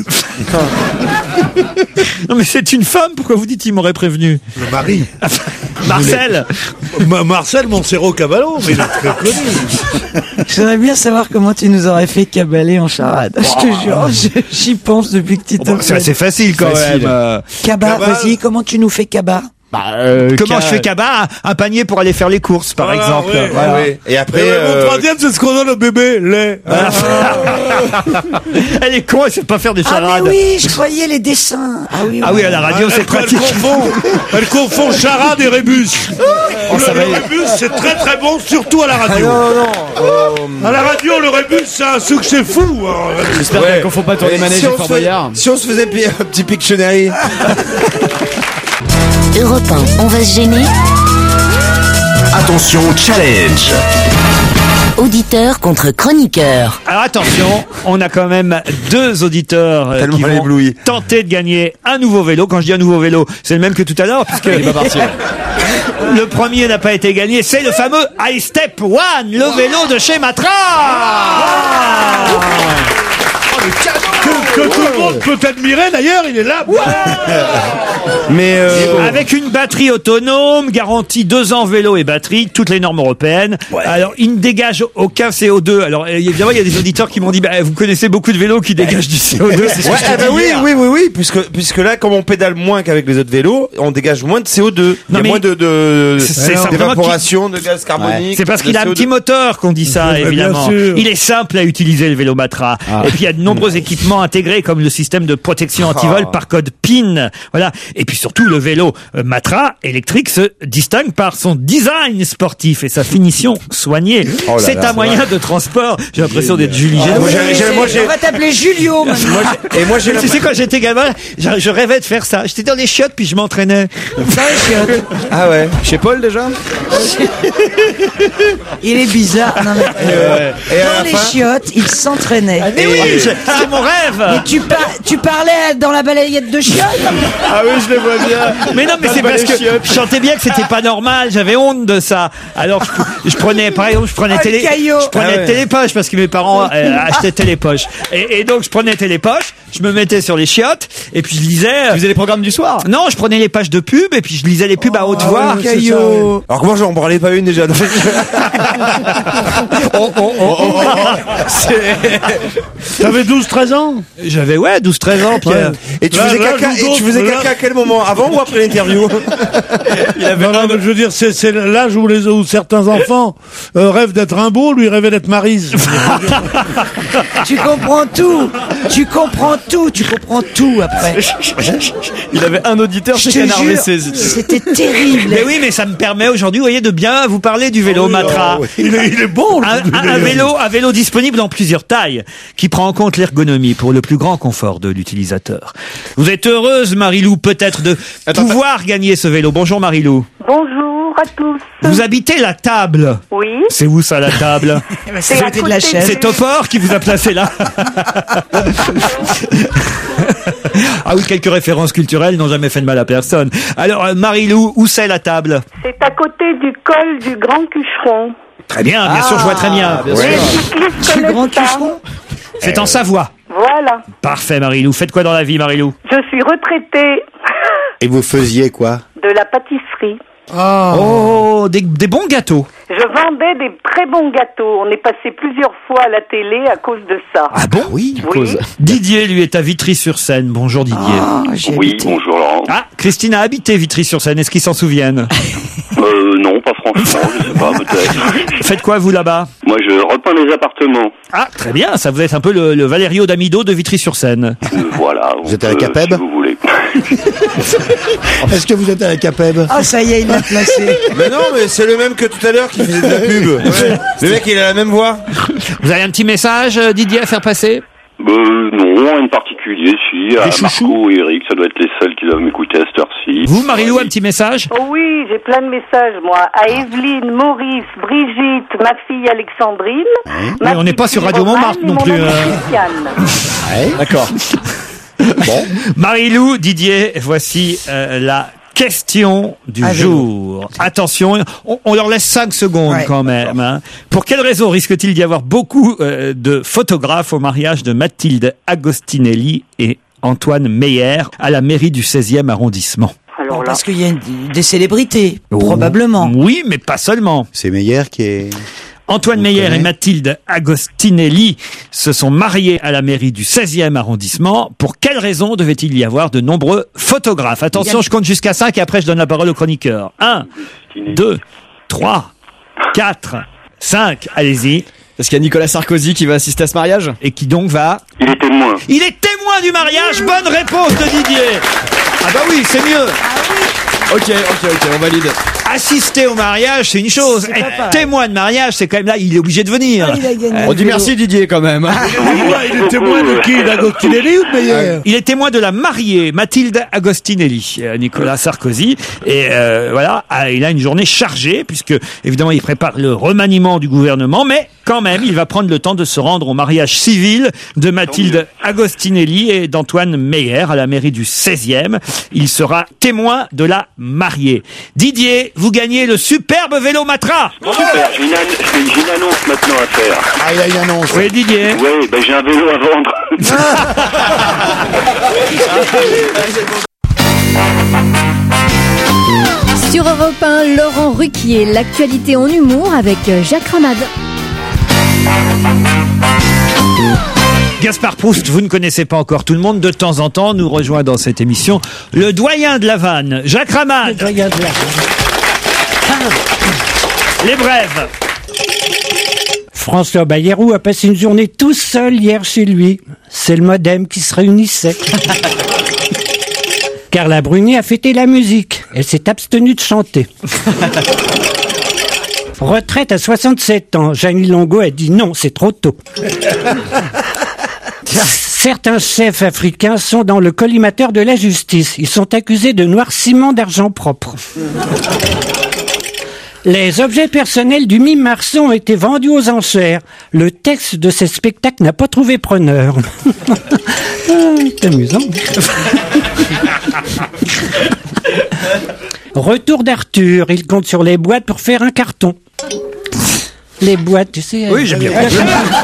Non, mais c'est une femme. Pourquoi vous dites il m'aurait prévenu?
Le mari.
Marcel.
Marcel Montserrat Caballo, mais il est très connu.
J'aimerais bien savoir comment tu nous aurais fait cabaler en charade. Je te jure, j'y pense depuis que tu t'en
C'est assez facile quand même.
Cabas, vas-y, comment tu nous fais cabas?
Comment je fais cabas? Un panier pour aller faire les courses, par exemple.
Ouais,
Voilà.
Oui. Et après,
Mon troisième, c'est ce qu'on donne au bébé, lait.
Elle est con, elle sait pas faire des
Ah
charades.
mais oui, je croyais les dessins. Ah oui,
Ah oui, à la radio, c'est pratique.
Elle confond charade et rébus. Le rébus, c'est très très bon, surtout à la radio. À la radio, le rébus, c'est un succès fou.
J'espère
Ouais.
qu'on faut pas tourner manège et Fort Boyard.
si on se faisait un petit Pictionary.
Europe 1, on va se gêner.
Attention, challenge.
Auditeur contre chroniqueur.
Alors attention, on a quand même 2 auditeurs
Tellement
qui
elle est
vont
éblouie.
tenter de gagner un nouveau vélo. Quand je dis un nouveau vélo, c'est le même que tout à l'heure, puisque
Il va partir.
le premier n'a pas été gagné. C'est le fameux iStep One, le vélo de chez Matra.
Que tout le monde peut admirer, d'ailleurs, il est là.
Mais
Avec une batterie autonome, garantie 2 ans vélo et batterie, toutes les normes européennes. Alors, il ne dégage aucun CO2. Alors, évidemment, il y a des auditeurs qui m'ont dit, vous connaissez beaucoup de vélos qui dégagent du CO2. C'est ce que je t'ai dit hier.
oui, puisque là, comme on pédale moins qu'avec les autres vélos, on dégage moins de CO2.
Non,
Il y a
mais
moins
c'est simplement
d'évaporation, de gaz carbonique.
C'est parce qu'il a un
de
petit
CO2.
moteur qu'on dit ça,
Bien
évidemment.
sûr.
Il est simple à utiliser, le vélo Matra. Et puis, il y a de nombreux équipements intégrés, comme le système de protection anti-vol par code PIN. Voilà. Et puis surtout, le vélo Matra électrique se distingue par son design sportif et sa finition soignée.
Oh là
C'est
là,
un moyen de transport. J'ai l'impression d'être Julie Génaud.
On va t'appeler Julio maintenant.
Et moi, j'ai
Tu sais, quand j'étais gamin, je rêvais de faire ça. J'étais dans les chiottes, puis je m'entraînais.
Ah ouais.
Chez Paul déjà?
Il est bizarre. Non, mais,
Et à
dans
la
les
fin-
chiottes, il s'entraînait.
Mais oui, c'est mon rêve.
Mais tu parlais dans la balayette de chiottes?
Ah oui, je le vois bien.
Mais non, mais c'est parce que je sentais bien que c'était pas normal. J'avais honte de ça. Alors, je prenais, par exemple, je prenais
caillot.
Télépoche parce que mes parents achetaient Télépoche. Et donc, je prenais Télépoche, je me mettais sur les chiottes, et puis je lisais.
Tu faisais les programmes du soir?
Non, je prenais les pages de pub, et puis je lisais les pubs à haute voix.
Caillot.
Alors que moi, j'en branlais pas une déjà.
T'avais 12-13 ans?
J'avais, 12-13 ans, Pierre.
Et tu
Là,
faisais
là,
caca,
nous
et tu
autres,
faisais
là.
caca à quel moment? Avant ou après l'interview?
Non, mais je veux dire, c'est l'âge où certains enfants rêvent d'être Rimbaud, lui rêvait d'être Maryse.
Tu comprends tout. Tu comprends tout, tu comprends tout après.
Il avait un auditeur chez
Je te
Canard
jure,
WC.
c'était terrible.
Mais oui, mais ça me permet aujourd'hui, vous voyez, de bien vous parler du vélo Matra.
Il est bon.
Un vélo disponible en plusieurs tailles, qui prend en compte l'ergonomie pour le plus grand confort de l'utilisateur. Vous êtes heureuse, Marilou, peut-être de pouvoir gagner ce vélo. Bonjour, Marilou.
Bonjour à tous.
Vous habitez la Table.
Oui.
C'est où ça, la Table?
C'est à côté de la chaise.
C'est Topor qui vous a placé là. Ah oui, quelques références culturelles n'ont jamais fait de mal à personne. Alors, Marilou, où c'est la Table?
C'est à côté du col du Grand Cucheron.
Très bien, bien sûr, je vois très bien.
Les cyclistes connaissent ça.
C'est en Savoie.
Voilà.
Parfait, Marilou. Faites quoi dans la vie, Marilou?
Je suis retraitée
Et vous faisiez quoi?
de la pâtisserie.
Oh, des bons gâteaux.
Je vendais des très bons gâteaux. On est passé plusieurs fois à la télé à cause de ça.
Ah bon?
Oui.
Oui.
Didier, lui, est à Vitry-sur-Seine. Bonjour, Didier.
Oui, bonjour Laurent.
Ah, Christine a habité Vitry-sur-Seine. Est-ce qu'ils s'en souviennent?
Non, pas franchement, je sais pas, peut-être.
Faites quoi, vous, là-bas?
Moi, je repeins les appartements.
Ah, très bien. Ça vous êtes un peu le Valerio D'Amido de Vitry-sur-Seine.
Voilà.
Vous êtes à la Capeb?
Si vous voulez.
Est-ce que vous êtes à la Capeb?
Ah, ça y est, il l'a placé.
Mais non, mais c'est le même que tout à l'heure qui faisait de la pub. Ouais. Le mec, il a la même voix.
Vous avez un petit message, Didier, à faire passer?
Non, rien de particulier, si. À Marco et Eric, ça doit être les seuls qui doivent m'écouter à cette heure-ci.
Vous, Marilou, un petit message?
Oh oui, j'ai plein de messages, moi. À Evelyne, Maurice, Brigitte, ma fille Alexandrine.
Oui, on n'est pas sur Radio Montmartre non plus.
D'accord.
Bon. Marilou, Didier, voici la question du jour. Attention, on leur laisse 5 secondes quand même. Hein. Pour quelle raison risque-t-il d'y avoir beaucoup de photographes au mariage de Mathilde Agostinelli et Antoine Meyer à la mairie du 16e arrondissement?
Alors là... Parce qu'il y a des célébrités, probablement.
Oui, mais pas seulement.
C'est Meyer qui est...
Antoine Meyer et Mathilde Agostinelli se sont mariés à la mairie du 16e arrondissement. Pour quelle raison devait-il y avoir de nombreux photographes? Attention, je compte jusqu'à 5 et après je donne la parole au chroniqueur. 1, 2, 3, 4, 5. Allez-y.
Parce qu'il y a Nicolas Sarkozy qui va assister à ce mariage.
Et qui donc va...
Il est témoin.
Il est témoin du mariage. Bonne réponse de Didier. Ah bah oui, c'est mieux.
Ok, on valide.
Assister au mariage, c'est une chose. Être témoin de mariage, c'est quand même là, il est obligé de venir.
On dit merci Didier quand même.
Il est témoin de qui? D'Agostinelli ou de Meyer?
Il est témoin de la mariée, Mathilde Agostinelli, Nicolas Sarkozy. Et voilà, il a une journée chargée, puisque évidemment il prépare le remaniement du gouvernement, mais quand même, il va prendre le temps de se rendre au mariage civil de Mathilde Agostinelli et d'Antoine Meyer à la mairie du 16e. Il sera témoin de la mariée. Didier, vous gagnez le superbe vélo Matra.
Super, j'ai une annonce maintenant à faire.
Ah, il y a une annonce.
Oui, Didier.
Oui, j'ai un vélo à vendre.
Sur Europe 1, Laurent Ruquier, l'actualité en humour avec Jacques Ramade.
Gaspard Proust, vous ne connaissez pas encore tout le monde. De temps en temps, nous rejoint dans cette émission le doyen de la vanne, Jacques Ramade.
Le doyen de la vanne.
Les brèves.
François Bayrou a passé une journée tout seul hier chez lui. C'est le modem qui se réunissait. Carla Bruni a fêté la musique. Elle s'est abstenue de chanter. Retraite à 67 ans. Jeanne Longo a dit non, c'est trop tôt. Certains chefs africains sont dans le collimateur de la justice. Ils sont accusés de noirciment d'argent propre. Les objets personnels du mime Marceau ont été vendus aux enchères. Le texte de ces spectacles n'a pas trouvé preneur. C'est amusant. Retour d'Arthur. Il compte sur les boîtes pour faire un carton. Les boîtes, tu sais...
Oui, j'ai bien compris.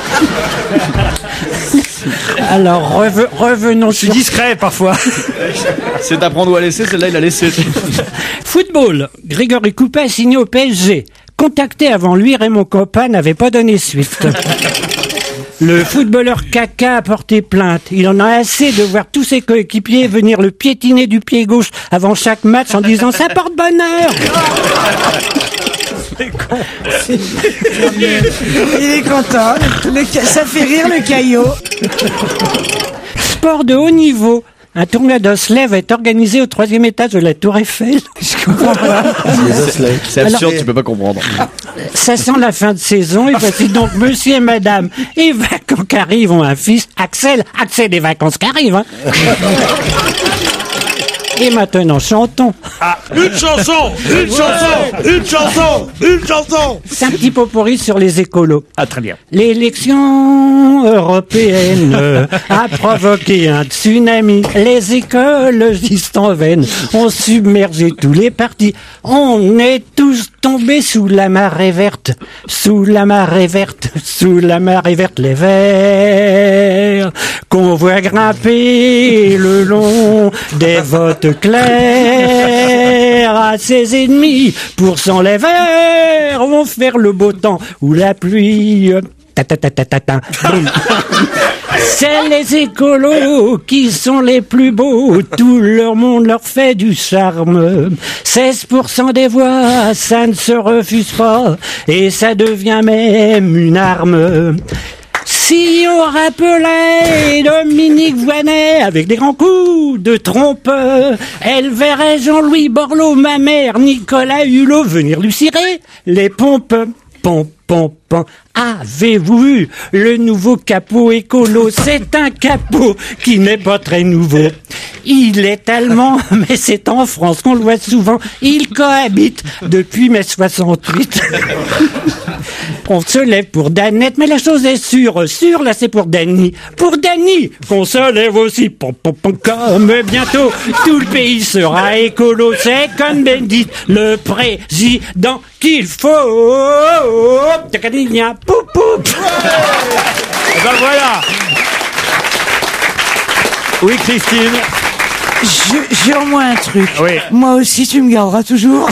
Alors, revenons sur...
Je suis discret, parfois.
C'est à prendre ou à laisser, celle-là, il a laissé.
Football. Grégory Coupet a signé au PSG. Contacté avant lui, Raymond Kopa n'avait pas donné suite. Le footballeur Kaka a porté plainte. Il en a assez de voir tous ses coéquipiers venir le piétiner du pied gauche avant chaque match en disant « ça porte bonheur ».
Il est content. Ça fait rire le caillot.
sport de haut niveau. Un tournoi d'osselève est organisé au 3e étage de la Tour Eiffel. Je comprends pas.
C'est absurde, tu peux pas comprendre.
Ça sent la fin de saison et voici donc monsieur et madame. Et vacances qu'arrivent ont un fils, Axel. Axel, des vacances qu'arrivent, hein. Et maintenant, chantons.
Une chanson.
C'est un petit potpourri sur les écolos.
Ah, très bien.
L'élection européenne a provoqué un tsunami. Les écologistes en veine ont submergé tous les partis. On est tous tombés sous la marée verte. Sous la marée verte, les verts qu'on voit grimper le long des votes clairs à ses ennemis. Pour les verts vont faire le beau temps ou la pluie. C'est les écolos qui sont les plus beaux, tout leur monde leur fait du charme. 16% des voix, ça ne se refuse pas, et ça devient même une arme. Si on rappelait Dominique Voynet avec des grands coups de trompe, elle verrait Jean-Louis Borloo, ma mère, Nicolas Hulot venir lui cirer les pompes. Avez-vous vu le nouveau capot écolo? C'est un capot qui n'est pas très nouveau. Il est allemand, mais c'est en France qu'on le voit souvent. Il cohabite depuis mai 68. On se lève pour Danette, mais la chose est sûre, là c'est pour Dany. Pour Dany, qu'on se lève aussi, comme bientôt tout le pays sera écolo. C'est comme Bendit, le président qu'il faut. Poup, poup.
Et ben voilà. Oui, Christine.
Jure-moi un truc.
Oui.
Moi aussi, tu me garderas toujours.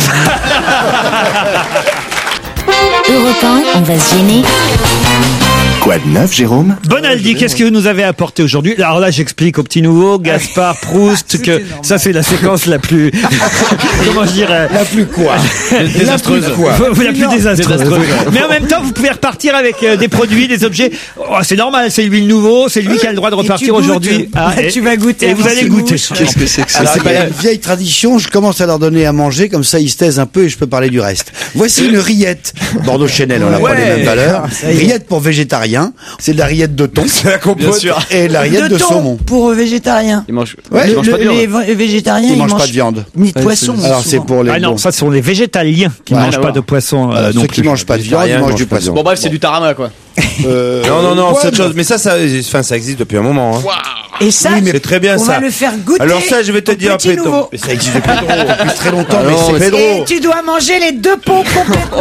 Europe 1, on va se gêner.
Quoi de neuf, Jérôme?
Bonaldi, qu'est-ce que vous nous avez apporté aujourd'hui? Alors là, j'explique au petit nouveau, Gaspard, Proust, que ça c'est la séquence la plus, comment je dirais?
La plus quoi?
Désastreuse. La plus désastreuse. Mais en même temps, vous pouvez repartir avec des produits, des objets. Oh, c'est normal, c'est lui le nouveau, c'est lui qui a le droit de repartir aujourd'hui.
Tu vas goûter.
Et vous allez goûter.
Qu'est-ce que c'est que ça? C'est pas une vieille tradition, je commence à leur donner à manger, comme ça ils se taisent un peu et je peux parler du reste. Voici une rillette. Bordeaux Chanel, on n'a pas les mêmes valeurs. Rillette pour végétariens. C'est de la rillette de thon.
C'est la compote. Bien sûr.
Et de la rillette de saumon.
Pour végétariens.
Ils mangent
pas de
viande.
Les végétariens,
ils mangent pas de viande.
Ni de poisson.
Alors c'est pour les.
Ah non, ça ce sont les végétaliens qui mangent pas de poisson.
Ceux qui mangent pas de viande, ils mangent du poisson.
Bon bref, c'est du tarama quoi.
Non, c'est autre chose. Mais ça existe depuis un moment. Hein.
Et ça,
oui, mais c'est très bien
on
ça.
va le faire goûter.
Alors ça, je vais te dire après.
Mais ça existe depuis très longtemps.
Mais c'est Pedro.
Et tu dois manger les deux pots complètement.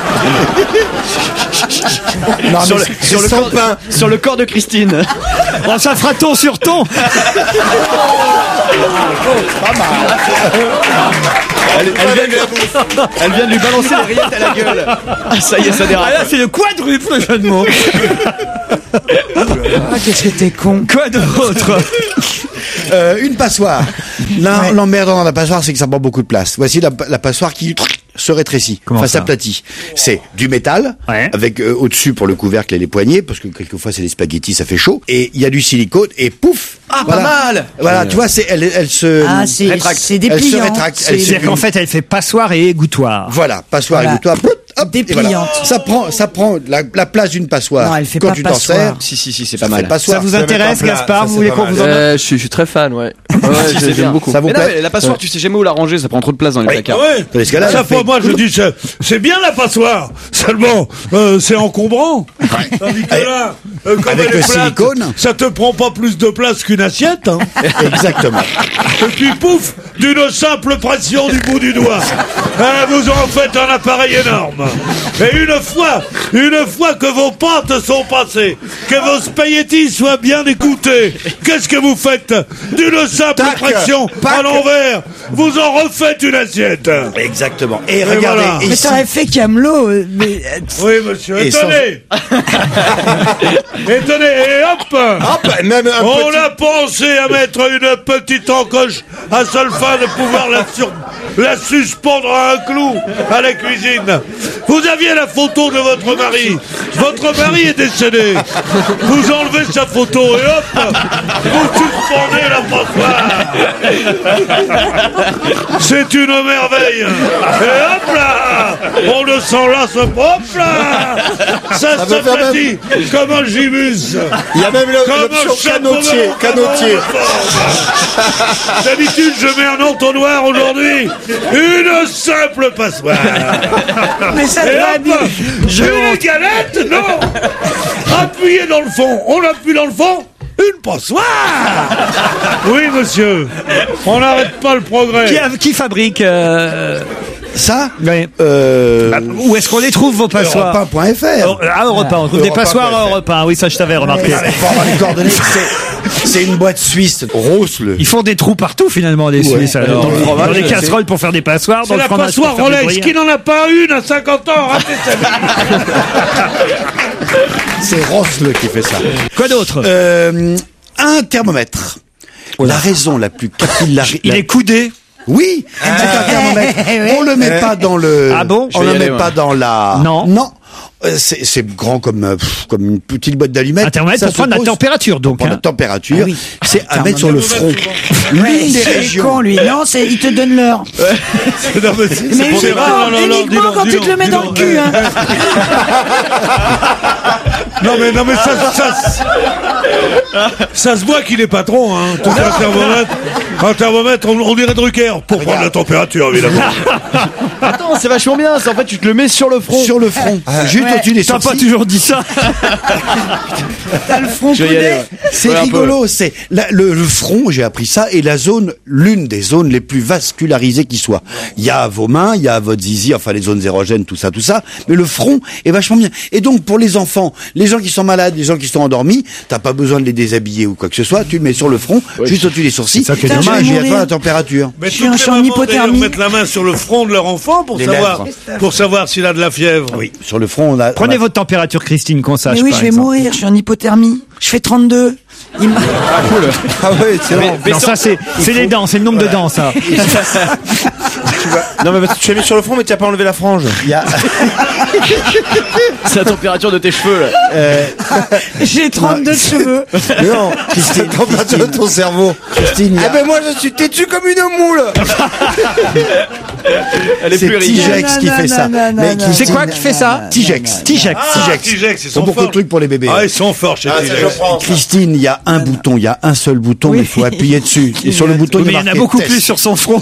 Sur le corps de Christine.
Oh, ça fera ton sur ton.
Pas mal.
Elle vient de lui balancer les rillettes à la gueule. Ah, ça y est, ça dérape.
Ah, là, c'est le quadruple jeu de mots.
Qu'est-ce que t'es con.
Quoi d'autre?
Une passoire. L'emmerdant dans la passoire, c'est que ça prend beaucoup de place. Voici la passoire qui se rétrécit, s'aplatit. C'est du métal, avec au-dessus pour le couvercle et les poignées, parce que quelquefois c'est des spaghettis, ça fait chaud. Et il y a du silicone, et pouf!
Ah, voilà. Pas mal!
Voilà, tu vois, elle se rétracte.
C'est dépliant.
Elle se rétracte.
C'est-à-dire qu'en fait, elle fait passoire et égouttoir.
Voilà, passoire et égouttoir. Hop,
dépliante.
Voilà. Ça prend la place d'une passoire.
Non, elle fait
quand
pas
tu t'en
passoire.
sers.
Si, c'est pas mal.
Ça vous intéresse, Gaspard? Vous voulez qu'on vous en
Je suis très fan, ouais. J'aime beaucoup.
Ça vous plaît?
Mais la passoire, tu sais jamais où la ranger, ça prend trop de place dans les placards.
Chaque fois, moi, je dis, c'est bien la passoire. Seulement, c'est encombrant. Tandis que là, comme
avec
elle
le
est plate,
silicone,
ça te prend pas plus de place qu'une assiette. Hein.
Exactement.
Et puis, pouf, d'une simple pression du bout du doigt, vous en faites un appareil énorme. Et une fois que vos pâtes sont passées, que vos spaghettis soient bien égouttés, qu'est-ce que vous faites? D'une simple pression à l'envers, vous en refaites une assiette.
Exactement. Et regardez,
voilà. Mais t'aurais fait Camelot.
Oui, monsieur, étonnez. Étonnez, et hop,
même
on a pensé à mettre une petite encoche à seule fin de pouvoir la suspendre à un clou à la cuisine. Vous aviez la photo de votre mari. Votre mari est décédé. Vous enlevez sa photo et hop, vous suspendez la passoire. C'est une merveille. Et hop là, on ne s'en lasse pas. Hop là, ça s'aplatit comme un gibus.
Il y a même l'option canotier.
D'habitude, je mets un entonnoir. Aujourd'hui, une simple passoire.
Mais ça
et
va
hop,
bien.
une galette, non. Appuyez dans le fond. On appuie dans le fond. Une passoire. Oui, monsieur. On n'arrête pas le progrès.
Qui fabrique
Ça
oui. Où est-ce qu'on les trouve, vos passoires?
Europe1.fr.
Ah, Europe1, on trouve des passoires à Europe1. Oui, ça je t'avais remarqué.
Faut avoir les coordonnées. C'est une boîte suisse. Rosle.
Ils font des trous partout finalement, les Suisses. Alors, dans les casseroles pour faire des passoires.
C'est la passoire Rolex. Qui n'en a pas une à 50 ans? Ratez sa vie.
C'est Rosle qui fait ça.
Quoi d'autre?
Un thermomètre. La raison la plus capillaire.
Il est coudé.
Oui, c'est un thermomètre. On le met pas dans le.
Ah bon?
On le met pas dans la.
Non.
Non. C'est grand comme une petite boîte d'allumettes.
Un thermomètre pour prendre la température, donc.
Pour la température. Ah oui. C'est à mettre sur le front.
L'une des régions. Con, lui. Non, il te donne l'heure. Mais uniquement quand tu te le mets dans le cul. Hein.
Non mais ça se voit qu'il est patron, hein. Tout un thermomètre, on dirait Drucker pour prendre la température, évidemment.
Attends, c'est vachement bien. En fait, tu te le mets sur le front.
Sur le front. Juste au-dessus des sourcils.
T'as pas toujours dit ça.
T'as le front coudé.
C'est rigolo. C'est le front. J'ai appris ça. Et la zone, l'une des zones les plus vascularisées qui soit. Il y a vos mains, il y a votre zizi, enfin les zones érogènes, tout ça. Mais le front est vachement bien. Et donc pour les enfants, les gens qui sont malades, les gens qui sont endormis, t'as pas besoin de les déshabiller ou quoi que ce soit. Tu le mets sur le front, juste au-dessus des sourcils.
C'est ça qui est dommage.
Et à toi la température.
Mais je suis en hypothermie. Mettre la main sur le front de leur enfant pour savoir s'il a de la fièvre.
Oui, sur le front,
Prenez votre température, Christine, qu'on sache.
Mais oui, je vais mourir, je suis en hypothermie. Je fais 32.
Ah cool. Ah ouais, c'est vrai.
Non, ça c'est les dents, c'est le nombre de dents, ça.
Non mais parce que tu l'as mis sur le front mais tu n'as pas enlevé la frange.
C'est la température de tes cheveux là.
J'ai 32 cheveux.
Non, c'est la température de ton cerveau. Christine,
ah ben moi je suis têtu comme une moule.
Elle est plus riche.
Tigex qui fait ça.
C'est quoi qui fait ça?
Tigex.
Tigex, ils sont
beaucoup de trucs pour les bébés.
Ah, ils sont forts chez Tigex.
Christine, il y a un bouton, il y a un seul bouton, mais il faut appuyer dessus. Et sur le bouton,
il y en a beaucoup plus sur son front.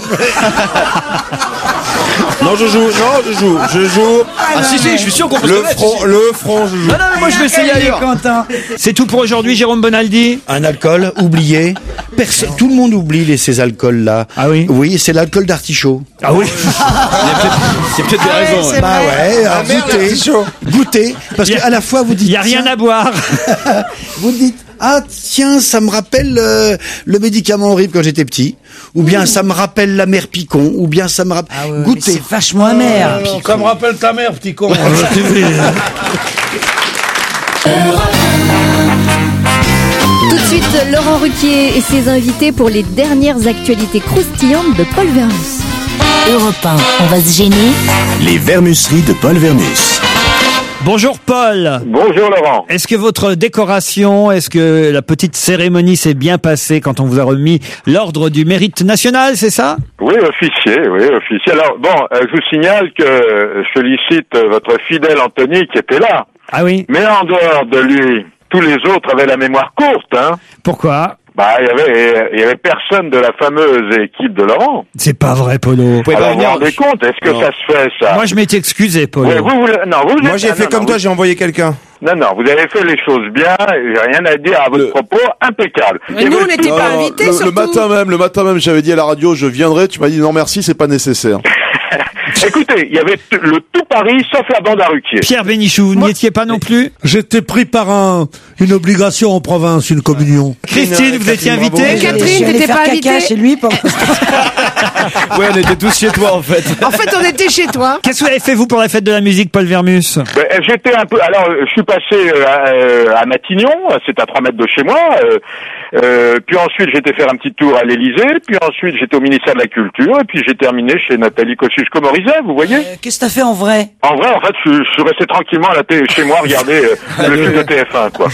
Non, je joue.
Ah si, je suis sûr qu'on peut
le front, je joue.
Non, mais moi je vais essayer ailleurs.
C'est tout pour aujourd'hui, Jérôme Bonaldi.
Un alcool oublié. Tout le monde oublie ces alcools-là.
Ah oui?
Oui, c'est l'alcool d'artichaut.
Ah oui?
C'est peut-être des raisons.
Bah ouais, goûtez. Parce qu'à la fois vous dites.
Il n'y a rien à boire.
Vous dites. Ah tiens, ça me rappelle le médicament horrible quand j'étais petit, ou bien ça me rappelle la mère Picon, ou bien ça me rappelle.
Ah ouais,
goûtez.
c'est vachement amer.
Ça me rappelle ta mère, petit con.
Tout de suite, Laurent Ruquier et ses invités pour les dernières actualités croustillantes de Paul Vernus.
Europe 1, on va se gêner.
Les vermusseries de Paul Vernus.
Bonjour Paul.
Bonjour Laurent.
Est-ce que votre décoration, est-ce que la petite cérémonie s'est bien passée quand on vous a remis l'ordre du mérite national, c'est ça?
Oui, officier. Alors, bon, je vous signale que je félicite votre fidèle Anthony qui était là.
Ah oui?
Mais en dehors de lui, tous les autres avaient la mémoire courte, hein.
Pourquoi?
Bah, il y avait personne de la fameuse équipe de Laurent.
C'est pas vrai, Polo.
Alors, vous vous rendez compte, est-ce que ça se fait, ça?
Moi, je m'étais excusé, Polo.
Ouais,
Moi j'ai fait comme toi, j'ai envoyé quelqu'un.
Non, vous avez fait les choses bien, j'ai rien à dire à votre propos, impeccable.
Mais nous, on n'était pas invités, surtout.
Le matin même, j'avais dit à la radio, je viendrai, tu m'as dit non merci, c'est pas nécessaire.
Écoutez, il y avait le tout Paris, sauf la bande à Ruquier.
Pierre Bénichou, vous n'y étiez pas non plus?
J'étais pris par une obligation en province, une communion.
Christine, vous étiez invitée?
Catherine, t'étais pas invitée chez lui pour...
Ouais, on était tous chez toi en fait.
En fait, on était chez toi.
Qu'est-ce que vous avez fait, vous, pour la fête de la musique, Paul Vermus?
J'étais un peu. Alors, je suis passé à Matignon, c'est à 3 mètres de chez moi. Puis ensuite, j'étais faire un petit tour à l'Élysée. Puis ensuite, j'étais au ministère de la Culture. Et puis j'ai terminé chez Nathalie Kosciusko-Morizet, vous voyez.
Qu'est-ce que t'as fait en vrai?
En vrai, en fait, je suis resté tranquillement à chez moi, regarder le film de TF1, quoi.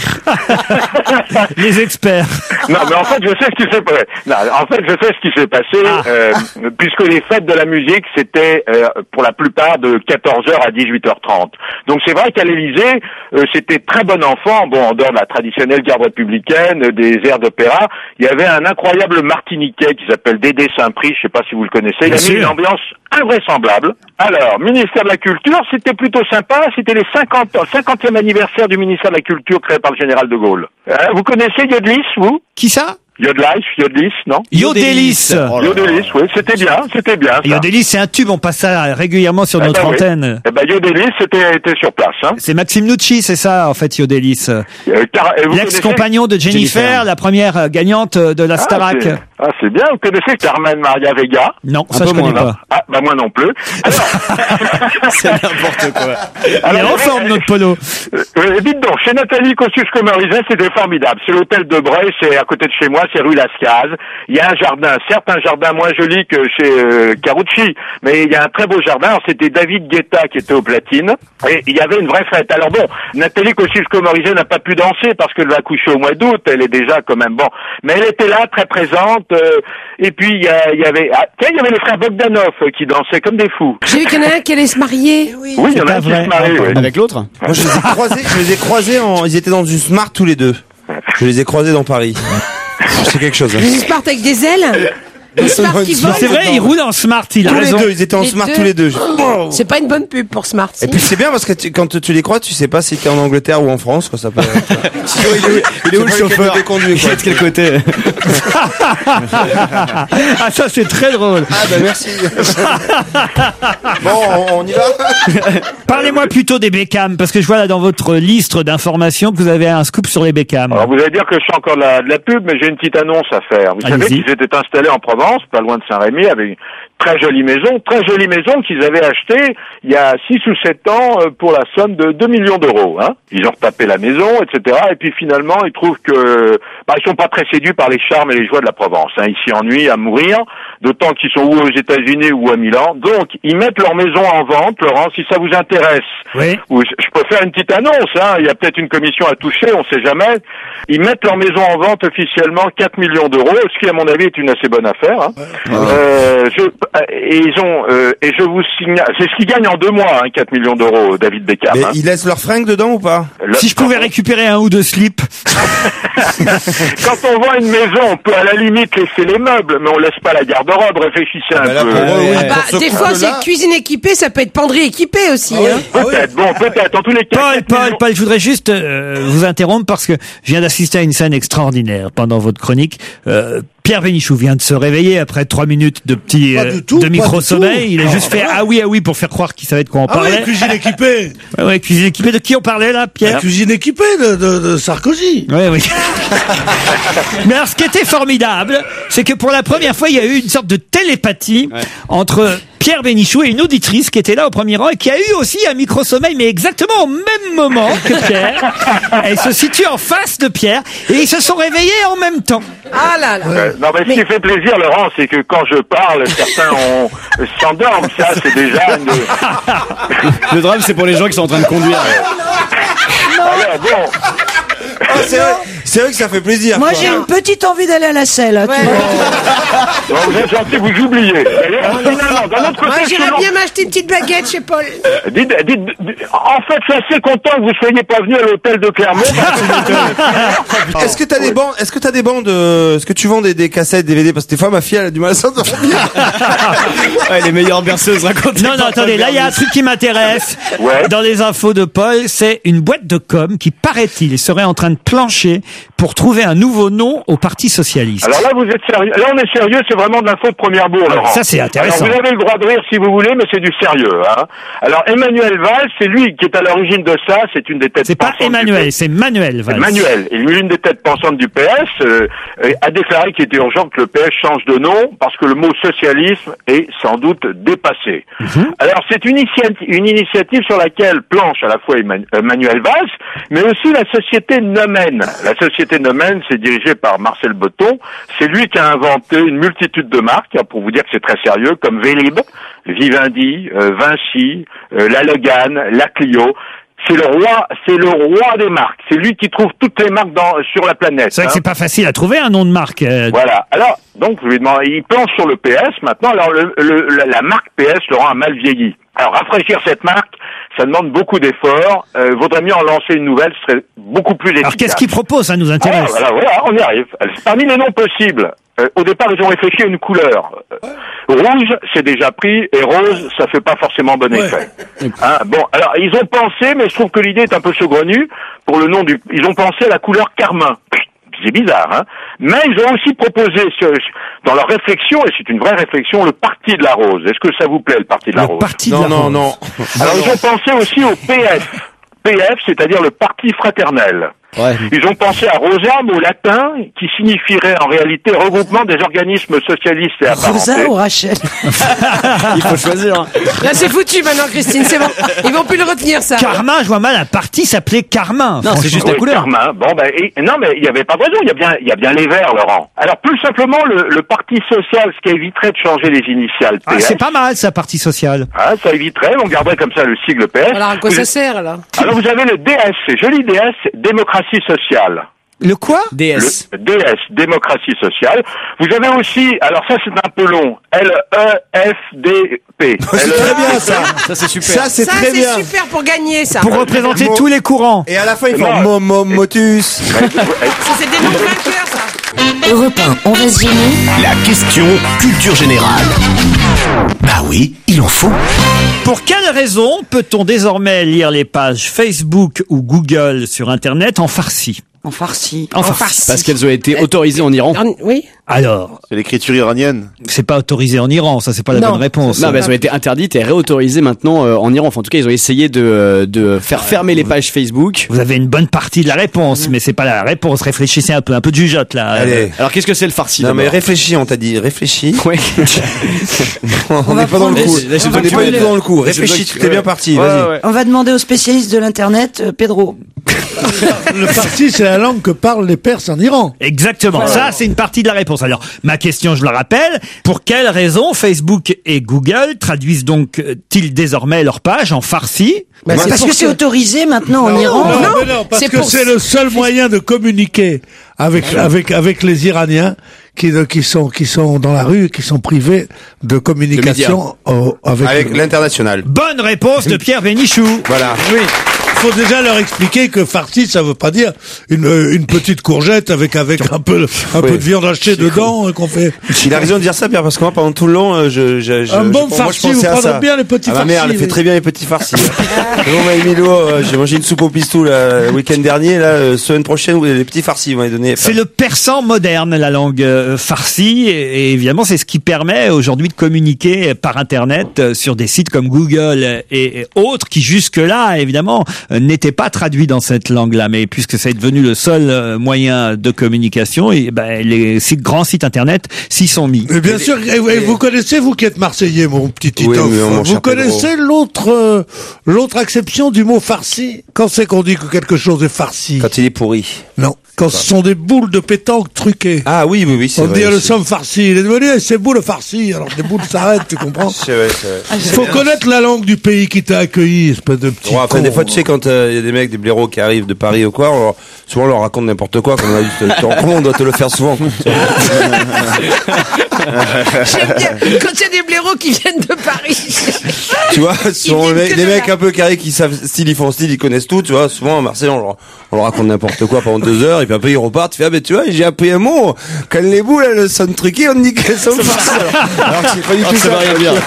Les experts.
Non, mais en fait, je sais ce qui s'est passé. Non, en fait, je sais ce qui s'est passé, puisque les fêtes de la musique, c'était pour la plupart de 14h à 18h30. Donc c'est vrai qu'à l'Élysée, c'était très bon enfant. Bon, en dehors de la traditionnelle garde républicaine, des airs d'opéra, il y avait un incroyable Martiniquais qui s'appelle Dédé Saint-Prix. Je sais pas si vous le connaissez. Il a mis une ambiance invraisemblable. Alors, ministère de la Culture, c'était plutôt sympa. C'était le 50e anniversaire du ministère de la Culture créé par le général de Gaulle. Vous connaissez Yodelis, vous?
Qui ça?
Yodelis, non?
Yodelis.
Yodelis, oui, c'était bien. Ça.
Yodelis, c'est un tube, on passe ça régulièrement sur notre antenne.
Yodelis était sur place, hein.
C'est Maxime Nucci, c'est ça, en fait, Yodelis. L'ex-compagnon de Jennifer, la première gagnante de la Starac.
C'est bien. Vous connaissez Carmen Maria Vega?
Non, ça je connais pas.
Moi non plus. Alors...
c'est n'importe quoi.
Il est en forme, notre Polo.
Dites donc, chez Nathalie Kosciusko-Morizet, c'était formidable. C'est l'hôtel de Bray, c'est à côté de chez moi, c'est rue Lascaz. Il y a un jardin, certes un jardin moins joli que chez Carucci, mais il y a un très beau jardin. Alors, c'était David Guetta qui était aux platines, et il y avait une vraie fête. Alors bon, Nathalie Kosciusko-Morizet n'a pas pu danser parce qu'elle va accoucher au mois d'août, elle est déjà quand même bon. Mais elle était là, très présente, et puis il y avait les frères Bogdanov qui dansaient comme des fous.
J'ai vu qu'il y en a un qui allait se marier.
Oui, il y en a un qui se marie, oui.
Avec l'autre?
Moi, je les ai croisés ils étaient dans une Smart tous les deux. Je les ai croisés dans Paris. C'est quelque chose.
Une Smart avec des ailes? Une Smart qui vole?
C'est vrai, ils roulent en Smart, il a raison.
Tous les deux, ils étaient en Smart tous les deux.
C'est pas une bonne pub pour Smart.
Et puis c'est bien parce que quand tu les crois, tu sais pas si t'es en Angleterre ou en France, quoi, ça peut.
Il est où le chauffeur? Il est de quel côté?
Ah, ça c'est très drôle.
Ah bah merci. Bon, on y va.
Parlez-moi plutôt des Beckham, parce que je vois là dans votre liste d'informations que vous avez un scoop sur les Beckham.
Alors vous allez dire que je suis encore de la pub, mais j'ai une petite annonce à faire. Vous savez qu'ils étaient installés en Provence, pas loin de Saint-Rémy, avec une très jolie maison qu'ils avaient achetée il y a 6 ou 7 ans pour la somme de 2 millions d'euros. Hein. Ils ont retapé la maison, etc. Et puis finalement, ils trouvent que ils sont pas très séduits par les charmes et les joies de la Provence. Hein. Ils s'y ennuient à mourir, d'autant qu'ils sont ou aux États-Unis ou à Milan. Donc, ils mettent leur maison en vente, Laurent, si ça vous intéresse.
Oui.
Je peux faire une petite annonce. Hein. Il y a peut-être une commission à toucher, on sait jamais. Ils mettent leur maison en vente officiellement 4 millions d'euros, ce qui, à mon avis, est une assez bonne affaire. Hein. Et je vous signale, c'est ce qu'ils gagnent en 2 mois, hein, 4 millions d'euros, David Beckham.
Mais ils laissent leurs fringues dedans ou pas?
Si je pouvais récupérer un ou 2 slips.
Quand on vend une maison, on peut à la limite laisser les meubles, mais on laisse pas la garde-robe. Réfléchissez un peu.
Des fois, c'est cuisine équipée, ça peut être penderie équipée aussi.
Peut-être. En tous les cas.
Paul, je voudrais juste vous interrompre parce que je viens d'assister à une scène extraordinaire pendant votre chronique. Pierre Bénichou vient de se réveiller après 3 minutes de petit de micro-sommeil. Il a juste fait ah oui pour faire croire qu'il savait de quoi on parlait.
Oui, cuisine équipée.
Ouais, cuisine équipée. De qui on parlait là, Pierre?
Cuisine équipée de Sarkozy.
Oui. Mais alors, ce qui était formidable, c'est que pour la première fois, il y a eu une sorte de télépathie entre Pierre Bénichou et une auditrice qui était là au premier rang et qui a eu aussi un micro-sommeil, mais exactement au même moment que Pierre. Elle se situe en face de Pierre et ils se sont réveillés en même temps.
Ah là là.
Non, mais ce qui fait plaisir, Laurent, c'est que quand je parle, certains s'endorment. Ça, c'est déjà
Le drame, c'est pour les gens qui sont en train de conduire.
Alors, bon.
C'est vrai que ça fait plaisir.
Moi, j'ai une petite envie d'aller à la selle.
Ouais.
Vous êtes gentil, vous oubliez. Finalement, d'un autre côté,
Moi, j'irais bien m'acheter une petite baguette chez Paul.
En fait, je suis assez content que vous soyez pas venu à l'hôtel de Clermont.
Est-ce que t'as des bandes? Est-ce que tu vends des cassettes, DVD? Parce que des fois, ma fille, elle a du mal à s'endormir.
Les meilleures berceuses racontées.
Non, attendez, là, il y a un truc qui m'intéresse. Dans les infos de Paul, c'est une boîte de com qui, paraît-il, serait en train de plancher pour trouver un nouveau nom au Parti socialiste.
Alors là, vous êtes sérieux. Là, on est sérieux, c'est vraiment de l'info de première bourre, Laurent.
Ça, c'est intéressant.
Alors, vous avez le droit de rire si vous voulez, mais c'est du sérieux, hein. Alors, Emmanuel Valls, c'est lui qui est à l'origine de ça, c'est une des têtes
C'est pas Emmanuel, c'est Manuel Valls.
Manuel, l'une des têtes pensantes du PS, a déclaré qu'il était urgent que le PS change de nom parce que le mot socialisme est sans doute dépassé. Alors, c'est une initiative sur laquelle planche à la fois Manuel Valls, mais aussi la société Nomen. La société Nomen, c'est dirigé par Marcel Botton. C'est lui qui a inventé une multitude de marques, pour vous dire que c'est très sérieux, comme Vélib, Vivendi, Vinci, la Logan, la Clio. C'est le roi des marques. C'est lui qui trouve toutes les marques sur la planète.
C'est vrai que c'est pas facile à trouver un nom de marque.
Voilà. Alors, donc, je lui demande, il planche sur le PS maintenant. Alors, la marque PS, Laurent, a mal vieilli. Alors, rafraîchir cette marque, ça demande beaucoup d'efforts. Vaudrait mieux en lancer une nouvelle, ce serait beaucoup plus efficace.
Alors, qu'est-ce qu'il propose? Ça nous intéresse.
Voilà, on y arrive. Parmi les noms possibles, au départ, ils ont réfléchi à une couleur. Rouge, c'est déjà pris, et rose, ça fait pas forcément bon effet. Hein, bon, alors, ils ont pensé, mais je trouve que l'idée est un peu saugrenue, pour le nom ils ont pensé à la couleur carmin. C'est bizarre, hein. Mais ils ont aussi proposé, dans leur réflexion, et c'est une vraie réflexion, le Parti de la Rose. Est-ce que ça vous plaît, le Parti de la Rose?
Non.
Alors, ils ont pensé aussi au PF. PF, c'est-à-dire le Parti fraternel.
Ouais.
Ils ont pensé à Rosa, mot latin, qui signifierait en réalité regroupement des organismes socialistes et apparentés.
Rosa ou Rachel?
Il faut choisir.
Là, c'est foutu maintenant, Christine, c'est bon. Ils vont plus le retenir, ça.
Carmin, je vois mal un parti s'appeler Carmin.
Non, c'est juste la couleur.
Carmin. Bon, non, mais il n'y avait pas de raison. Il y a bien les Verts, Laurent. Alors, plus simplement, le Parti social, ce qui éviterait de changer les initiales PS.
Ah, c'est pas mal, ça, Parti social.
Ah, ça éviterait. On garderait comme ça le sigle PS.
Alors, à quoi ça sert, là?
Alors, vous avez le DS. C'est joli DS, démocratie sociale.
Le quoi?
DS.
Le DS, démocratie sociale. Vous avez aussi, alors ça c'est un peu long, LEFDP.
C'est très bien ça.
Ça c'est super.
Ça c'est très bien.
Ça c'est super pour gagner, ça.
Pour représenter tous les courants.
Et à la fin ils font motus.
Ça c'est des noms vainqueurs, ça.
Europe 1, on va se gêner.
La question culture générale. Bah oui, il en faut.
Pour quelle raison peut-on désormais lire les pages Facebook ou Google sur Internet en farsi?
En farci.
En farsi.
Parce qu'elles ont été autorisées en Iran.
Oui.
Alors,
C'est l'écriture iranienne.
c'est pas autorisé en Iran, ça c'est pas la
Non.
bonne réponse.
Non, mais elles ont été interdites et réautorisées maintenant en Iran. Enfin, en tout cas, ils ont essayé de faire fermer les pages Facebook.
Vous avez une bonne partie de la réponse, mais c'est pas la réponse. Réfléchissez un peu de jugeote là.
Allez.
Alors, qu'est-ce que c'est le farsi?
Non mais
d'abord
réfléchis, on t'a dit réfléchis.
Ouais.
On n'est pas dans le coup.
Là, j'ai
On n'est
besoin
pas
de-
du tout dans le coup.
J'ai besoin
Réfléchis,
que-
tu t'es bien parti.
Ouais,
Vas-y.
ouais.
On va demander au spécialiste de l'internet, Pedro.
Le farsi, c'est la langue que parlent les Perses en Iran.
Exactement. Ça, c'est une partie de la réponse. Alors, ma question, je le rappelle, pour quelle raison Facebook et Google traduisent donc-ils désormais leurs pages en farsi?
Bah, c'est parce que c'est autorisé maintenant en Iran.
mais non, parce que c'est le seul moyen de communiquer avec les Iraniens qui sont dans la rue, qui sont privés de communication
Avec l'international.
Bonne réponse de Pierre Bénichou.
Voilà.
Oui. Il faut déjà leur expliquer que farci, ça veut pas dire une petite courgette avec un peu de viande hachée dedans qu'on fait.
Il a raison de dire ça, Pierre, parce que moi, pendant tout le long,
Un bon farci, vous prendrez bien les petits
Ma mère,
farcis,
elle fait
oui.
très bien les petits farcis. Bon, Emilio, j'ai mangé une soupe au pistou le week-end dernier, là, semaine prochaine, les petits farcis vont les donner.
C'est le persan moderne, la langue farsi, et évidemment, c'est ce qui permet aujourd'hui de communiquer par Internet sur des sites comme Google et autres qui jusque-là, évidemment, n'étaient pas traduits dans cette langue-là. Mais puisque c'est devenu le seul moyen de communication, et les grands sites Internet s'y sont mis.
Mais bien sûr, et vous connaissez, vous qui êtes Marseillais, mon petit Titoff,
Oui, mais mon
vous
cher
connaissez l'autre acception du mot farci? Quand c'est qu'on dit que quelque chose est farci?
Quand il est pourri.
Non. Quand ce sont des boules de pétanque truquées.
Ah oui, c'est
On
vrai.
dit le somme farci. Il est devenu, c'est boules farci. Alors des boules s'arrêtent, tu comprends?
C'est vrai.
Il faut connaître la langue du pays qui t'a accueilli, espèce de petit.
Ouais, après,
con.
des fois, tu sais, quand il y a des mecs, des blaireaux qui arrivent de Paris ou quoi, souvent on leur raconte n'importe quoi, comme on a dit, comment on doit te le faire souvent.
J'aime bien quand il y a des blaireaux qui viennent de Paris.
Tu vois, souvent
viennent que
des
de
mecs
là.
un peu carrés qui savent style, ils font style, ils connaissent tout, tu vois. Souvent à Marseille, on leur raconte n'importe quoi pendant 2 heures, et puis après ils repartent, tu fais, ah ben tu vois, j'ai appris un mot, quand les boules elles sont truquées, on dit qu'elles sont farcies. Alors que c'est pas du tout
ça va rien dire.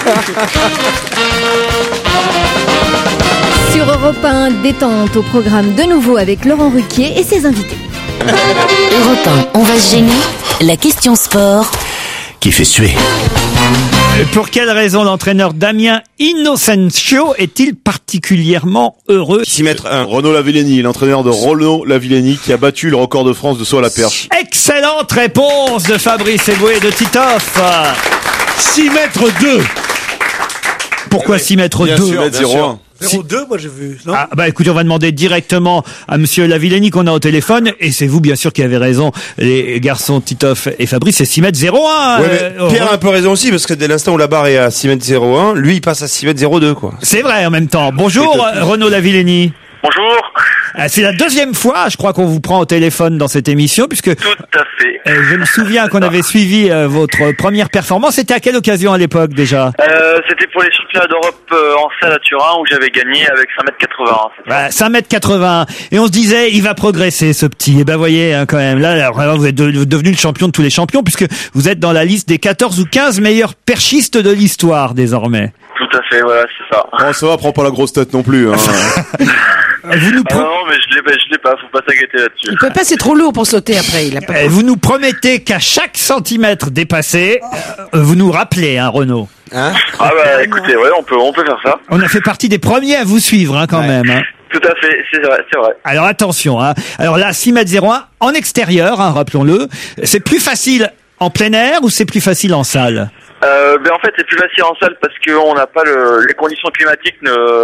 Sur Europe 1, détente au programme de nouveau avec Laurent Ruquier et ses invités.
Europe 1, on va se gêner. La question sport.
Qui fait suer.
Pour quelle raison l'entraîneur Damien Inocencio est-il particulièrement heureux?
6 mètres 1. Renaud Lavillenie, l'entraîneur de Renaud Lavillenie qui a battu le record de France de saut à la perche.
Excellente réponse de Fabrice Eboué et de Titoff.
6 mètres 2.
Pourquoi 6 mètres 2?
6 mètres 01.
0,2, moi j'ai vu. Non
Ah, bah écoutez, on va demander directement à monsieur Lavillenie qu'on a au téléphone, et c'est vous bien sûr qui avez raison, les garçons Titoff et Fabrice, c'est 6 mètres 01.
Ouais, mais Pierre a un peu raison aussi, parce que dès l'instant où la barre est à 6 mètres 01, lui il passe à 6 mètres 02, quoi.
C'est vrai en même temps. Bonjour Renaud Lavillenie.
Bonjour.
C'est la deuxième fois, je crois, qu'on vous prend au téléphone dans cette émission, puisque
Tout à fait.
Je me souviens qu'on avait suivi votre première performance. C'était à quelle occasion à l'époque déjà?
C'était pour les championnats d'Europe en salle à Turin où j'avais gagné avec 5m80.
Bah, 5m80. Et on se disait, il va progresser ce petit. Et ben voyez, hein, quand même, là, vraiment, vous êtes devenu le champion de tous les champions, puisque vous êtes dans la liste des 14 ou 15 meilleurs perchistes de l'histoire désormais.
Tout à fait, voilà, c'est ça.
Oh, ça va, prends pas la grosse tête non plus. Hein.
Vous nous
non, mais je l'ai pas, faut pas s'agater là-dessus.
Il peut pas, c'est trop lourd pour sauter après. Il a pas...
Vous nous promettez qu'à chaque centimètre dépassé, vous nous rappelez, hein, Renaud.
Hein? Ah bah écoutez, ouais, on peut faire ça.
On a fait partie des premiers à vous suivre, hein, quand même. Hein.
Tout à fait, c'est vrai.
Alors attention, hein. Alors là, 6m01 en extérieur, hein, rappelons-le. C'est plus facile en plein air ou c'est plus facile en salle?
Ben en fait, c'est plus facile en salle parce que on n'a pas les conditions climatiques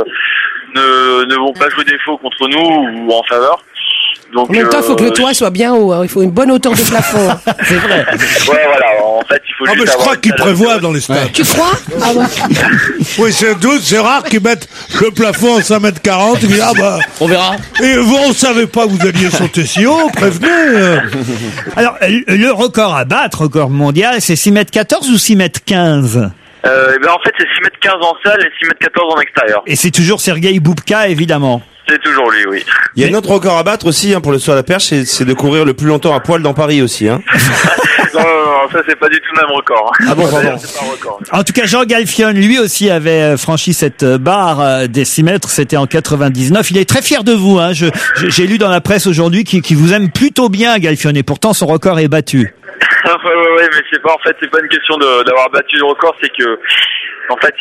ne vont pas jouer défaut contre nous ou en faveur. Donc,
en même temps, il faut que le toit soit bien haut. Hein. Il faut une bonne hauteur de plafond. Hein.
C'est vrai.
Ouais, voilà. En fait, il faut juste
mais je crois qu'ils prévoient dans les stades.
Tu crois? Ah ouais.
Oui, c'est rare qu'ils mettent le plafond en 5m40. Ils disent, ah bah,
on verra.
Et vous, on savait pas que vous alliez sauter si haut, prévenez.
Alors, le record à battre, record mondial, c'est 6m14 ou 6m15?
Ben en fait, c'est 6m15 en salle et 6m14 en extérieur.
Et c'est toujours Sergueï Boubka, évidemment.
C'est toujours lui, oui.
Il y a un autre record à battre aussi, hein, pour le saut à la perche, c'est de courir le plus longtemps à poil dans Paris aussi, hein.
non, ça c'est pas du tout le même record.
Ah bon, pardon.
C'est pas un record.
En tout cas, Jean Galfione, lui aussi, avait franchi cette barre des 6 mètres. C'était en 99. Il est très fier de vous, hein. J'ai lu dans la presse aujourd'hui qu'il vous aime plutôt bien, Galfione, et pourtant son record est battu.
ouais, mais c'est pas, en fait, c'est pas une question d'avoir battu le record, c'est que, en fait,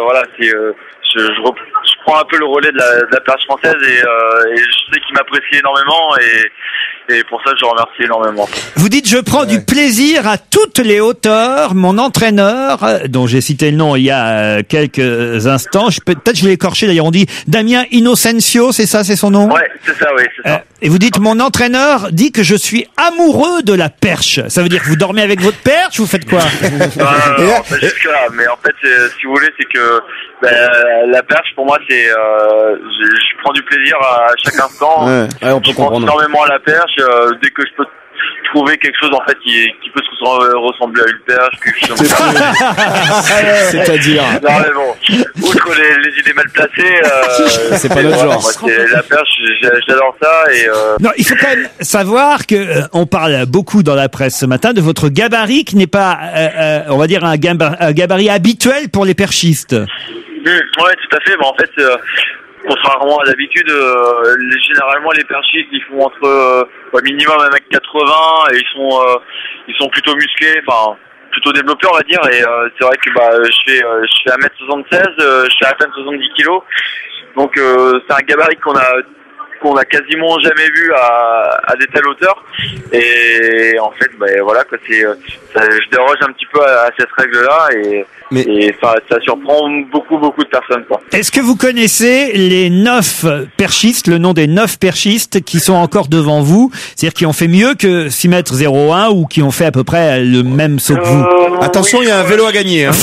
je prends un peu le relais de la perche française et je sais qu'il m'apprécie énormément et pour ça je le remercie énormément.
Vous dites je prends du plaisir à toutes les hauteurs. Mon entraîneur, dont j'ai cité le nom il y a quelques instants, peut-être je vais écorcher d'ailleurs, on dit Damien Inocencio, c'est ça, c'est son nom?
Ouais, c'est ça, oui, c'est ça.
Et vous dites mon entraîneur dit que je suis amoureux de la perche. Ça veut dire que vous dormez avec votre perche, vous faites quoi?
Non, pas jusque là, mais en fait si vous voulez c'est que la perche pour moi c'est je prends du plaisir à chaque instant.
Ouais, on peut
je prends énormément à la perche dès que je peux trouver quelque chose en fait qui peut ressembler à une perche,
c'est-à-dire
non mais bon, outre les idées mal placées,
c'est pas notre genre.
La perche, j'adore ça et
non, il faut quand même savoir que on parle beaucoup dans la presse ce matin de votre gabarit qui n'est pas on va dire un gabarit habituel pour les perchistes.
Ouais, tout à fait. En fait, contrairement à d'habitude, généralement les perchistes ils font entre minimum 1m80 et ils sont plutôt musclés, enfin plutôt développés on va dire. Et c'est vrai que je fais 1m76, je fais à peine 70 kilos, donc c'est un gabarit qu'on a quasiment jamais vu à des telles hauteurs. Et en fait, voilà, quoi, je déroge un petit peu à cette règle-là et ça surprend beaucoup de personnes, quoi.
Est-ce que vous connaissez les 9 perchistes, le nom des 9 perchistes qui sont encore devant vous, c'est-à-dire qui ont fait mieux que 6m01 ou qui ont fait à peu près le même saut que vous?
Attention, il y a un vélo à gagner, hein.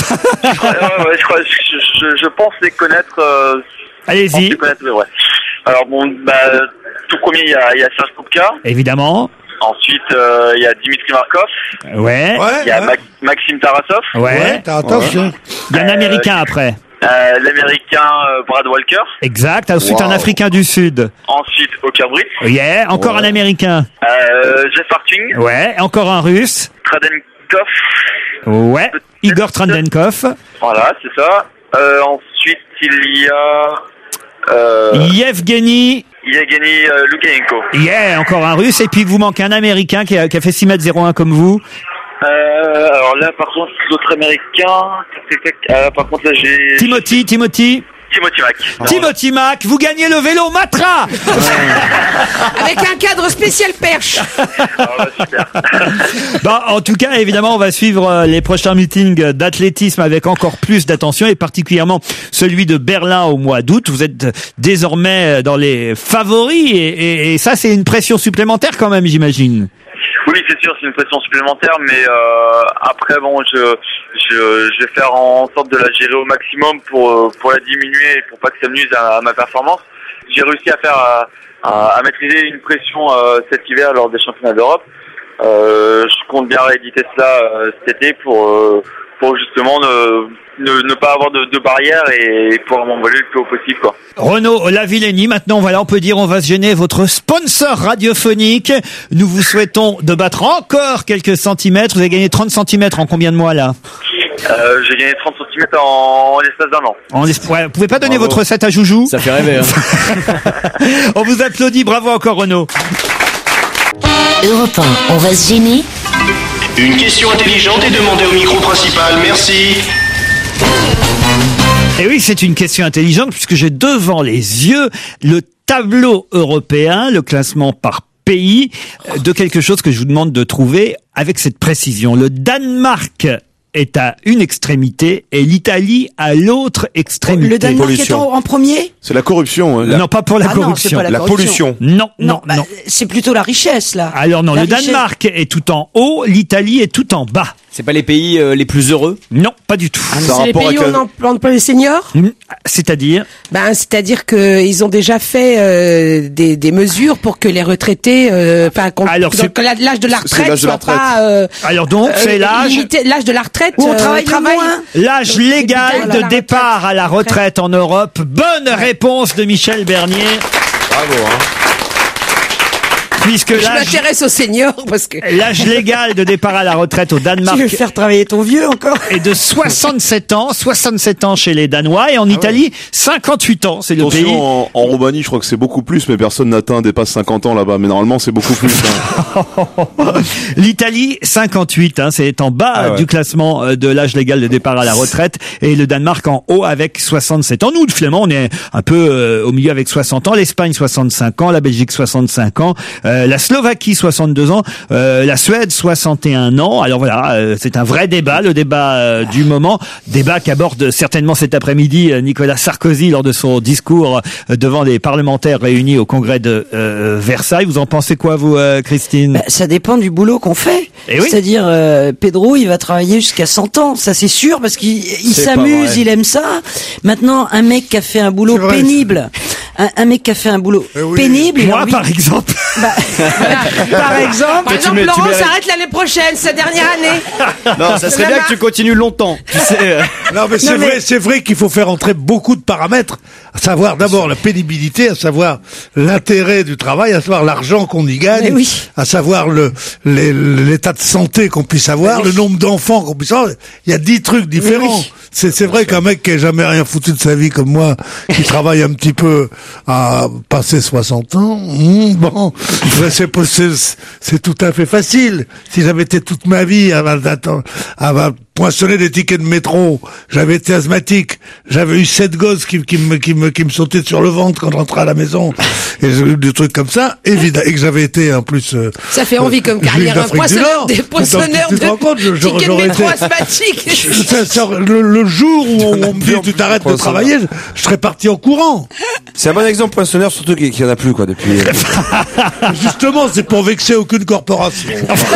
Je pense les connaître.
Allez-y.
Ouais. Alors bon, tout premier il y a Serge Boubka.
Évidemment.
Ensuite il y a Dimitri Markov.
Ouais.
Il y a Maxime Tarasov.
Ouais.
Tarasov.
Il y a un Américain après.
L'Américain Brad Walker.
Exact. Ensuite un Africain du Sud.
Ensuite Oker Brits.
Yeah. Encore un Américain.
Jeff Harting.
Ouais. Encore un Russe.
Tradenkov.
Ouais. Igor Tradenkov.
Voilà, c'est ça. Ensuite il y a
Yevgeny
Yevgeny Lukyanenko.
Yeah, encore un russe. Et puis vous manquez un américain qui a fait 6,01 m comme vous.
Alors là, par contre, l'autre américain, par contre là j'ai...
Timothy Mac. Timothy Mac, vous gagnez le vélo Matra.
Avec un cadre spécial perche.
Bah, en tout cas, évidemment, on va suivre les prochains meetings d'athlétisme avec encore plus d'attention et particulièrement celui de Berlin au mois d'août. Vous êtes désormais dans les favoris et ça, c'est une pression supplémentaire quand même, j'imagine.
Oui, c'est sûr, c'est une pression supplémentaire, mais après, bon, je vais faire en sorte de la gérer au maximum pour la diminuer et pour pas que ça nuise à ma performance. J'ai réussi à maîtriser une pression cet hiver lors des championnats d'Europe. Je compte bien rééditer cela cet été pour justement ne pas avoir de barrière et pouvoir m'envoler le plus haut possible, quoi.
Renaud Lavillenie, maintenant, voilà, on peut dire, on va se gêner, votre sponsor radiophonique. Nous vous souhaitons de battre encore quelques centimètres. Vous avez gagné 30 centimètres en combien de mois, là?
J'ai gagné 30 centimètres en l'espace d'un an.
Ouais, vous pouvez pas donner votre recette à Joujou?
Ça fait rêver, hein.
On vous applaudit, bravo encore, Renaud.
Europe 1, on va se gêner.
Une question intelligente est demandée au micro principal, merci.
Et oui, c'est une question intelligente puisque j'ai devant les yeux le tableau européen, le classement par pays de quelque chose que je vous demande de trouver avec cette précision. Le Danemark est à une extrémité et l'Italie à l'autre extrémité.
Le Danemark est en premier?
C'est la corruption.
Non, pas pour la corruption.
Non, c'est pas
la pollution.
Non.
C'est plutôt la richesse, là.
Alors non,
La
le Danemark est tout en haut, l'Italie est tout en bas.
C'est pas les pays les plus heureux?
Non, pas du tout.
C'est les pays où on emploie les seniors?
C'est-à-dire?
C'est-à-dire qu'ils ont déjà fait des mesures pour que les retraités, que l'âge de la retraite soit pas.
Alors donc, c'est l'âge
de la retraite
où on travaille moins.
L'âge légal de départ à la retraite en Europe. Bonne réponse de Michel Bernier.
Bravo, hein.
Puisque
je m'intéresse aux seniors parce que
l'âge légal de départ à la retraite au Danemark.
Tu veux faire travailler ton vieux encore?
Est de 67 ans chez les Danois et en Italie 58 ans, c'est le pays.
En Roumanie, je crois que c'est beaucoup plus, mais personne dépasse 50 ans là-bas, mais normalement c'est beaucoup plus.
L'Italie 58, c'est en bas du classement de l'âge légal de départ à la retraite et le Danemark en haut avec 67 ans. Nous, le Flamand, on est un peu au milieu avec 60 ans, l'Espagne 65 ans, la Belgique 65 ans. La Slovaquie 62 ans, la Suède 61 ans. Alors voilà, c'est un vrai débat, le débat du moment, débat qu'aborde certainement cet après-midi Nicolas Sarkozy lors de son discours devant les parlementaires réunis au congrès de Versailles. Vous en pensez quoi, vous, Christine?
Ça dépend du boulot qu'on fait.
Oui.
C'est-à-dire, Pedro, il va travailler jusqu'à 100 ans, ça c'est sûr, parce qu'il s'amuse, il aime ça. Maintenant, un mec qui a fait un boulot pénible, un mec qui a fait un boulot pénible.
Moi, par exemple.
Par exemple,
Laurent s'arrête l'année prochaine, sa dernière année.
Non, ça serait bien que tu continues longtemps. Tu sais.
Non, mais c'est vrai qu'il faut faire entrer beaucoup de paramètres, à savoir d'abord la pénibilité, à savoir l'intérêt du travail, à savoir l'argent qu'on y gagne, à savoir l'état de santé qu'on puisse avoir, le nombre d'enfants qu'on puisse avoir. Il y a 10 trucs différents. C'est vrai qu'un mec qui n'a jamais rien foutu de sa vie comme moi, qui travaille un petit peu à passer 60 ans, c'est tout à fait facile. Si j'avais été toute ma vie à poinçonner des tickets de métro, j'avais été asthmatique, j'avais eu 7 gosses qui me sautaient sur le ventre quand je rentrais à la maison, et des trucs comme ça, évidemment, et que j'avais été en plus...
ça fait envie comme carrière, un poinçonneur de tickets de métro asthmatique.
Le jour où on me dit tu t'arrêtes de travailler, je serais parti en courant.
C'est un bon exemple poinçonneur, surtout qu'il n'y en a plus, quoi, depuis...
Justement, c'est pour vexer aucune corporation.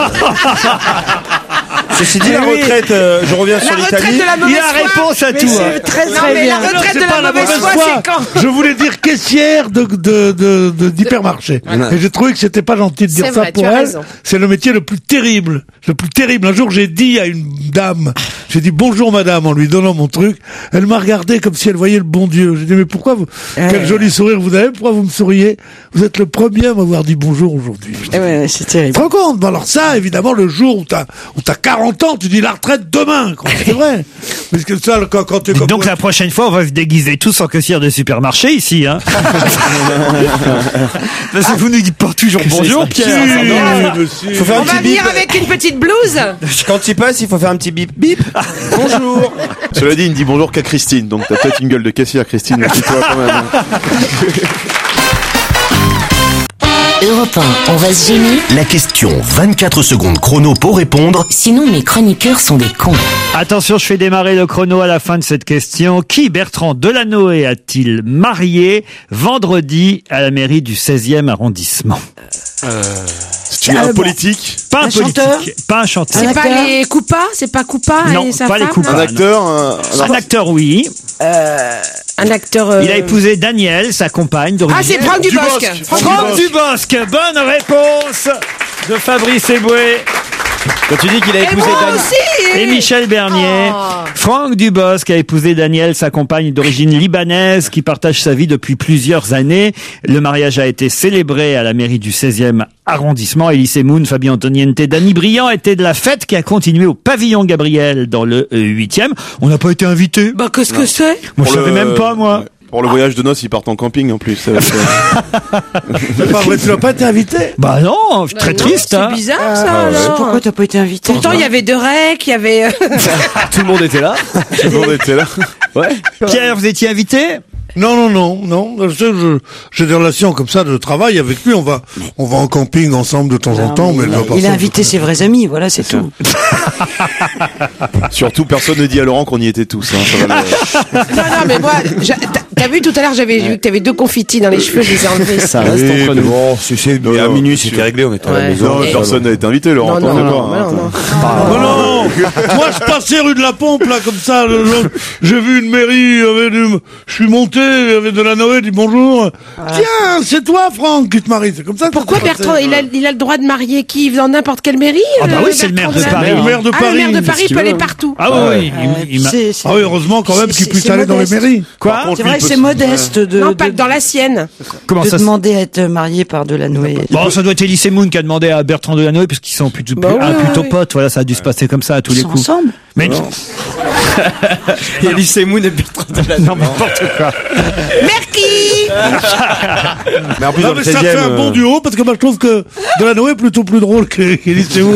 Ceci dit, la retraite, je reviens sur l'Italie.
Il a réponse à tout.
C'est très bien.
La retraite de la mauvaise foi, c'est quand?
Je voulais dire caissière d'hypermarché. Et j'ai trouvé que c'était pas gentil de dire ça pour elle. C'est le métier le plus terrible. Le plus terrible. Un jour, j'ai dit à une dame, j'ai dit bonjour madame en lui donnant mon truc. Elle m'a regardé comme si elle voyait le bon Dieu. J'ai dit mais pourquoi vous, quel joli sourire vous avez, pourquoi vous me souriez? Vous êtes le premier à m'avoir dit bonjour aujourd'hui.
C'est terrible.
Tu te rends compte? Alors ça, évidemment, le jour où t'as 40 ans, tu dis la retraite demain, quoi. C'est vrai. Parce que ça, quand tu
Dites donc la prochaine fois, on va se déguiser tous en caissière de supermarché ici, hein. Parce que vous nous dites pas toujours bonjour, Pierre.
On va venir avec une petite blouse.
Quand tu passes, il faut faire un petit bip bip. Bonjour.
Cela dit, il ne dit bonjour qu'à Christine, donc t'as peut-être une gueule de caissière, Christine, mais toi quand même.
Europe 1, on va se gêner.
La question 24 secondes chrono pour répondre.
Sinon, mes chroniqueurs sont des cons.
Attention, je fais démarrer le chrono à la fin de cette question. Qui Bertrand Delanoë a-t-il marié vendredi à la mairie du 16e arrondissement?
C'est un politique?
Pas un politique.
Chanteur?
Pas un chanteur.
C'est pas les Coupas? C'est pas Coupas
Non,
et sa
pas les
femme,
Coupas.
non
Un acteur?
Un acteur, oui.
Un acteur.
Il a épousé Danielle, sa compagne d'origine.
Ah, c'est Franck Dubosc.
Franck Dubosc. Bonne réponse de Fabrice Eboué.
Quand tu dis qu'il a épousé
Et Michel Bernier. Franck Dubosc a épousé Danielle, sa compagne d'origine libanaise, qui partage sa vie depuis plusieurs années. Le mariage a été célébré à la mairie du 16e arrondissement. Elie Moon, Fabien Antoniente, Dany Briand étaient de la fête qui a continué au pavillon Gabriel dans le 8e. On n'a pas été invités.
Bah, qu'est-ce que c'est?
Moi, je savais même pas, moi.
Pour le voyage de noces, ils partent en camping en plus.
C'est pas vrai, tu n'as pas été invité?
Bah non, je suis très triste.
C'est bizarre, ça, alors.
Pourquoi t'as pas été invité?
Pourtant, il y avait Derek, il y avait...
Tout le monde était là.
Tout le monde était là.
Ouais.
Pierre, vous étiez invité?
Non. J'ai des relations comme ça de travail avec lui. On va en camping ensemble de temps en temps, mais
il a invité ses vrais amis, voilà, c'est tout.
Surtout, personne ne dit à Laurent qu'on y était tous. Hein,
Non, mais moi, t'as vu tout à l'heure, j'avais vu que t'avais 2 confitis dans les cheveux, je les ai enlevés.
Ça reste entre nous.
Bon, mais à minuit, c'était réglé, on était à la maison.
Non, personne n'a été invité, Laurent.
Non.
Non. Moi, je passais rue de la Pompe, là, comme ça. J'ai vu une mairie, je suis monté, il y avait Delanoë, il dit bonjour. Tiens, c'est toi, Franck, qui te marie. C'est comme ça.
Pourquoi Bertrand, il a le droit de marier qui dans n'importe quelle mairie?
Ah bah oui, c'est le maire de Paris.
Le maire de Paris.
Le maire de Paris peut aller partout.
Ah oui, il m'a...
Ah oui, heureusement quand même qu'il puisse aller dans les mairies.
Quoi?
C'est vrai que c'est modeste
Non, pas que dans la sienne.
Comment ça?
Demander à être marié par Delanoë.
Bon, ça doit être Elie Moon qui a demandé à Bertrand Delanoë, parce qu'ils sont plutôt potes. Voilà, ça a dû se passer comme ça à tous les coups.
Ensemble.
Mais
Elie Moon et Bertrand Delanoë.
Non, n'importe quoi.
Merci.
Mais en plus, dans le
ça
16e,
fait un bon duo, parce que moi je trouve que Delanoë est plutôt plus drôle qu'Elie Moon.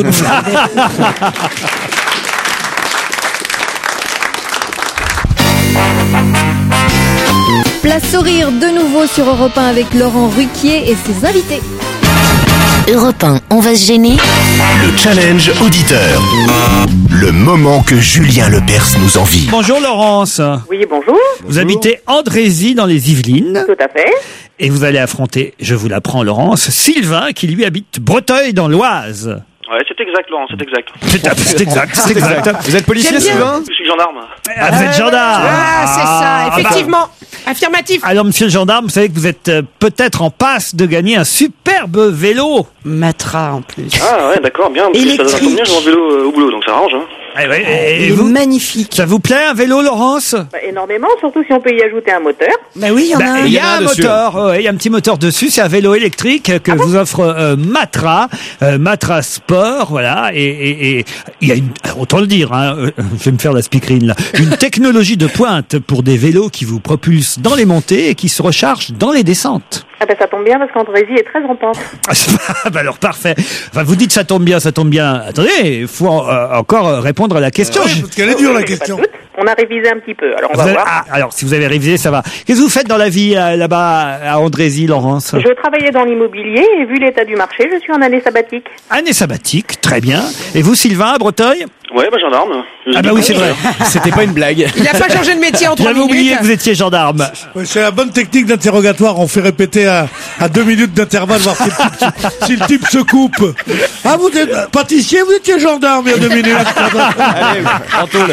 Place au rire de nouveau sur Europe 1 avec Laurent Ruquier et ses invités.
Europe 1, on va se gêner.
Le challenge auditeur. Le moment que Julien Lepers nous envie.
Bonjour Laurence.
Oui, bonjour.
Vous habitez Andrézy dans les Yvelines.
Tout à fait.
Et vous allez affronter, je vous l'apprends Laurence, Sylvain qui lui habite Breteuil dans l'Oise.
Ouais, c'est exact, Laurent, c'est exact.
C'est exact.
Vous êtes policier, Sylvain?
Je suis gendarme.
Ah, vous êtes gendarme.
Ah, c'est ça, effectivement. Affirmatif.
Alors, monsieur le gendarme, vous savez que vous êtes peut-être en passe de gagner un superbe vélo.
Matra en plus.
Ah ouais, d'accord, bien. Parce que ça donne un bien, j'ai mon vélo au boulot, donc ça arrange. Hein.
Et
il
vous,
est magnifique.
ça vous plaît un vélo, Laurence?
Énormément, surtout si on peut y ajouter un moteur.
Bah oui, il y en a un.
Il y a un moteur, il y a un petit moteur dessus, c'est un vélo électrique que vous offre Matra, Matra Sport, voilà, et il y a autant le dire, hein, je vais me faire la speakerine là, une technologie de pointe pour des vélos qui vous propulsent dans les montées et qui se rechargent dans les descentes.
Ah ben ça tombe bien parce qu'Andrézy est très en pente.
Bah alors parfait. Enfin, vous dites ça tombe bien. Attendez, il faut encore répondre à la question.
Ouais, parce qu'elle est dure la question.
On a révisé un petit peu, alors on va voir.
Alors si vous avez révisé, ça va. Qu'est-ce que vous faites dans la vie là-bas à Andrézy, Laurence?
Je travaillais dans l'immobilier et vu l'état du marché, je suis en année sabbatique.
Année sabbatique, très bien. Et vous, Sylvain, à Breteuil?
Ouais, bah gendarme.
Ah bah oui, c'est vrai.
C'était pas une blague.
Il a pas changé de métier en 3
J'avais
minutes.
oublié que vous étiez gendarme.
Ouais, c'est la bonne technique d'interrogatoire. On fait répéter à 2 minutes d'intervalle, voir si le type se coupe. Ah, vous êtes pâtissier, vous étiez gendarme il y a 2 minutes.
Allez, en tôle.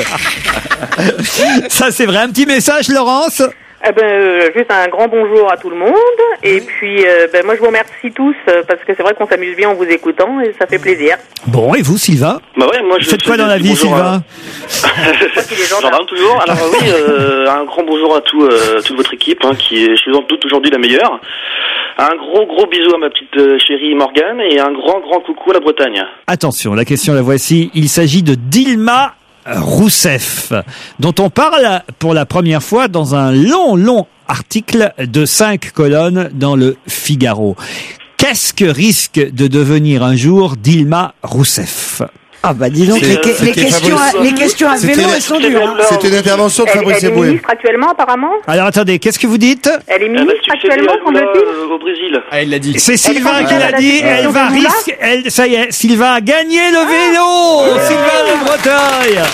Ça, c'est vrai. Un petit message, Laurence?
Juste un grand bonjour à tout le monde. Et puis, moi, je vous remercie tous parce que c'est vrai qu'on s'amuse bien en vous écoutant et ça fait plaisir.
Bon, et vous, Sylvain?
Bah ouais, moi je.
Vous faites quoi dans la vie, Sylvain?
Gendarme toujours. Alors oui, un grand bonjour à toute votre équipe, hein, qui est, je vous en doute, aujourd'hui la meilleure. Un gros bisou à ma petite chérie Morgane et un grand coucou à la Bretagne.
Attention, la question la voici. Il s'agit de Dilma Rousseff, dont on parle pour la première fois dans un long article de 5 colonnes dans le Figaro. Qu'est-ce que risque de devenir un jour Dilma Rousseff?
Ah bah dis donc, les questions à vélo, elles sont dures.
C'est une intervention de Fabrice
Elle est
Eboué.
ministre actuellement, apparemment.
Alors attendez, qu'est-ce que vous dites?
Elle est ministre actuellement, semble-t-il.
Au Brésil.
Ah, il l'a dit.
C'est Sylvain qui l'a dit, elle va risquer, ça y est, Sylvain a gagné le vélo! Sylvain de Breteuil!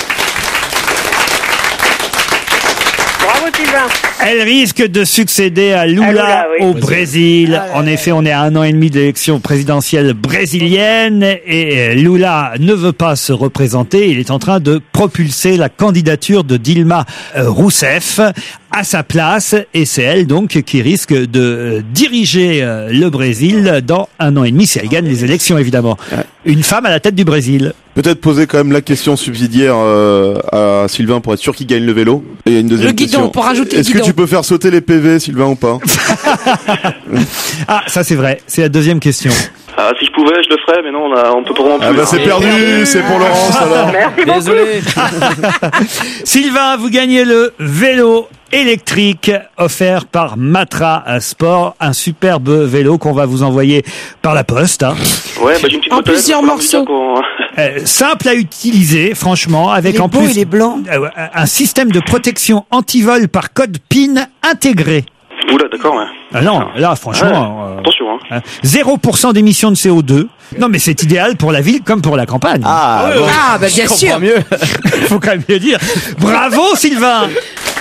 Bravo Sylvain.
Elle risque de succéder à Lula
oui.
au Brésil. En effet, on est à 1 an et demi de l'élection présidentielle brésilienne et Lula ne veut pas se représenter. Il est en train de propulser la candidature de Dilma Rousseff à sa place et c'est elle donc qui risque de diriger le Brésil dans 1 an et demi si elle gagne les élections évidemment. Une femme à la tête du Brésil.
Peut-être poser quand même la question subsidiaire à Sylvain pour être sûr qu'il gagne le vélo. Et il y a une deuxième question.
Pour rajouter le
Est-ce
guidon.
que tu peux faire sauter les PV, Sylvain, ou pas?
Ah, ça c'est vrai. C'est la deuxième question.
Ah, si je pouvais, je le ferais, mais non, on peut pas vraiment plus.
Ah bah c'est perdu, c'est pour Laurence alors.
Merci beaucoup.
Désolé.
Sylvain, vous gagnez le vélo électrique offert par Matra Sport, un superbe vélo qu'on va vous envoyer par la poste. Hein.
Ouais, bah j'ai une petite
En
photo,
plusieurs
faut leur
morceaux.
dire qu'on-
Simple à utiliser, franchement, avec
Il est
en
beau,
plus
il est blanc.
un système de protection anti-vol par code PIN intégré.
Oula, d'accord, ouais.
Ah non, là, franchement,
Attention, hein.
0% d'émissions de CO2. Non, mais c'est idéal pour la ville comme pour la campagne.
Ah, bah bien sûr.
Mieux.
Faut quand même le dire. Bravo, Sylvain.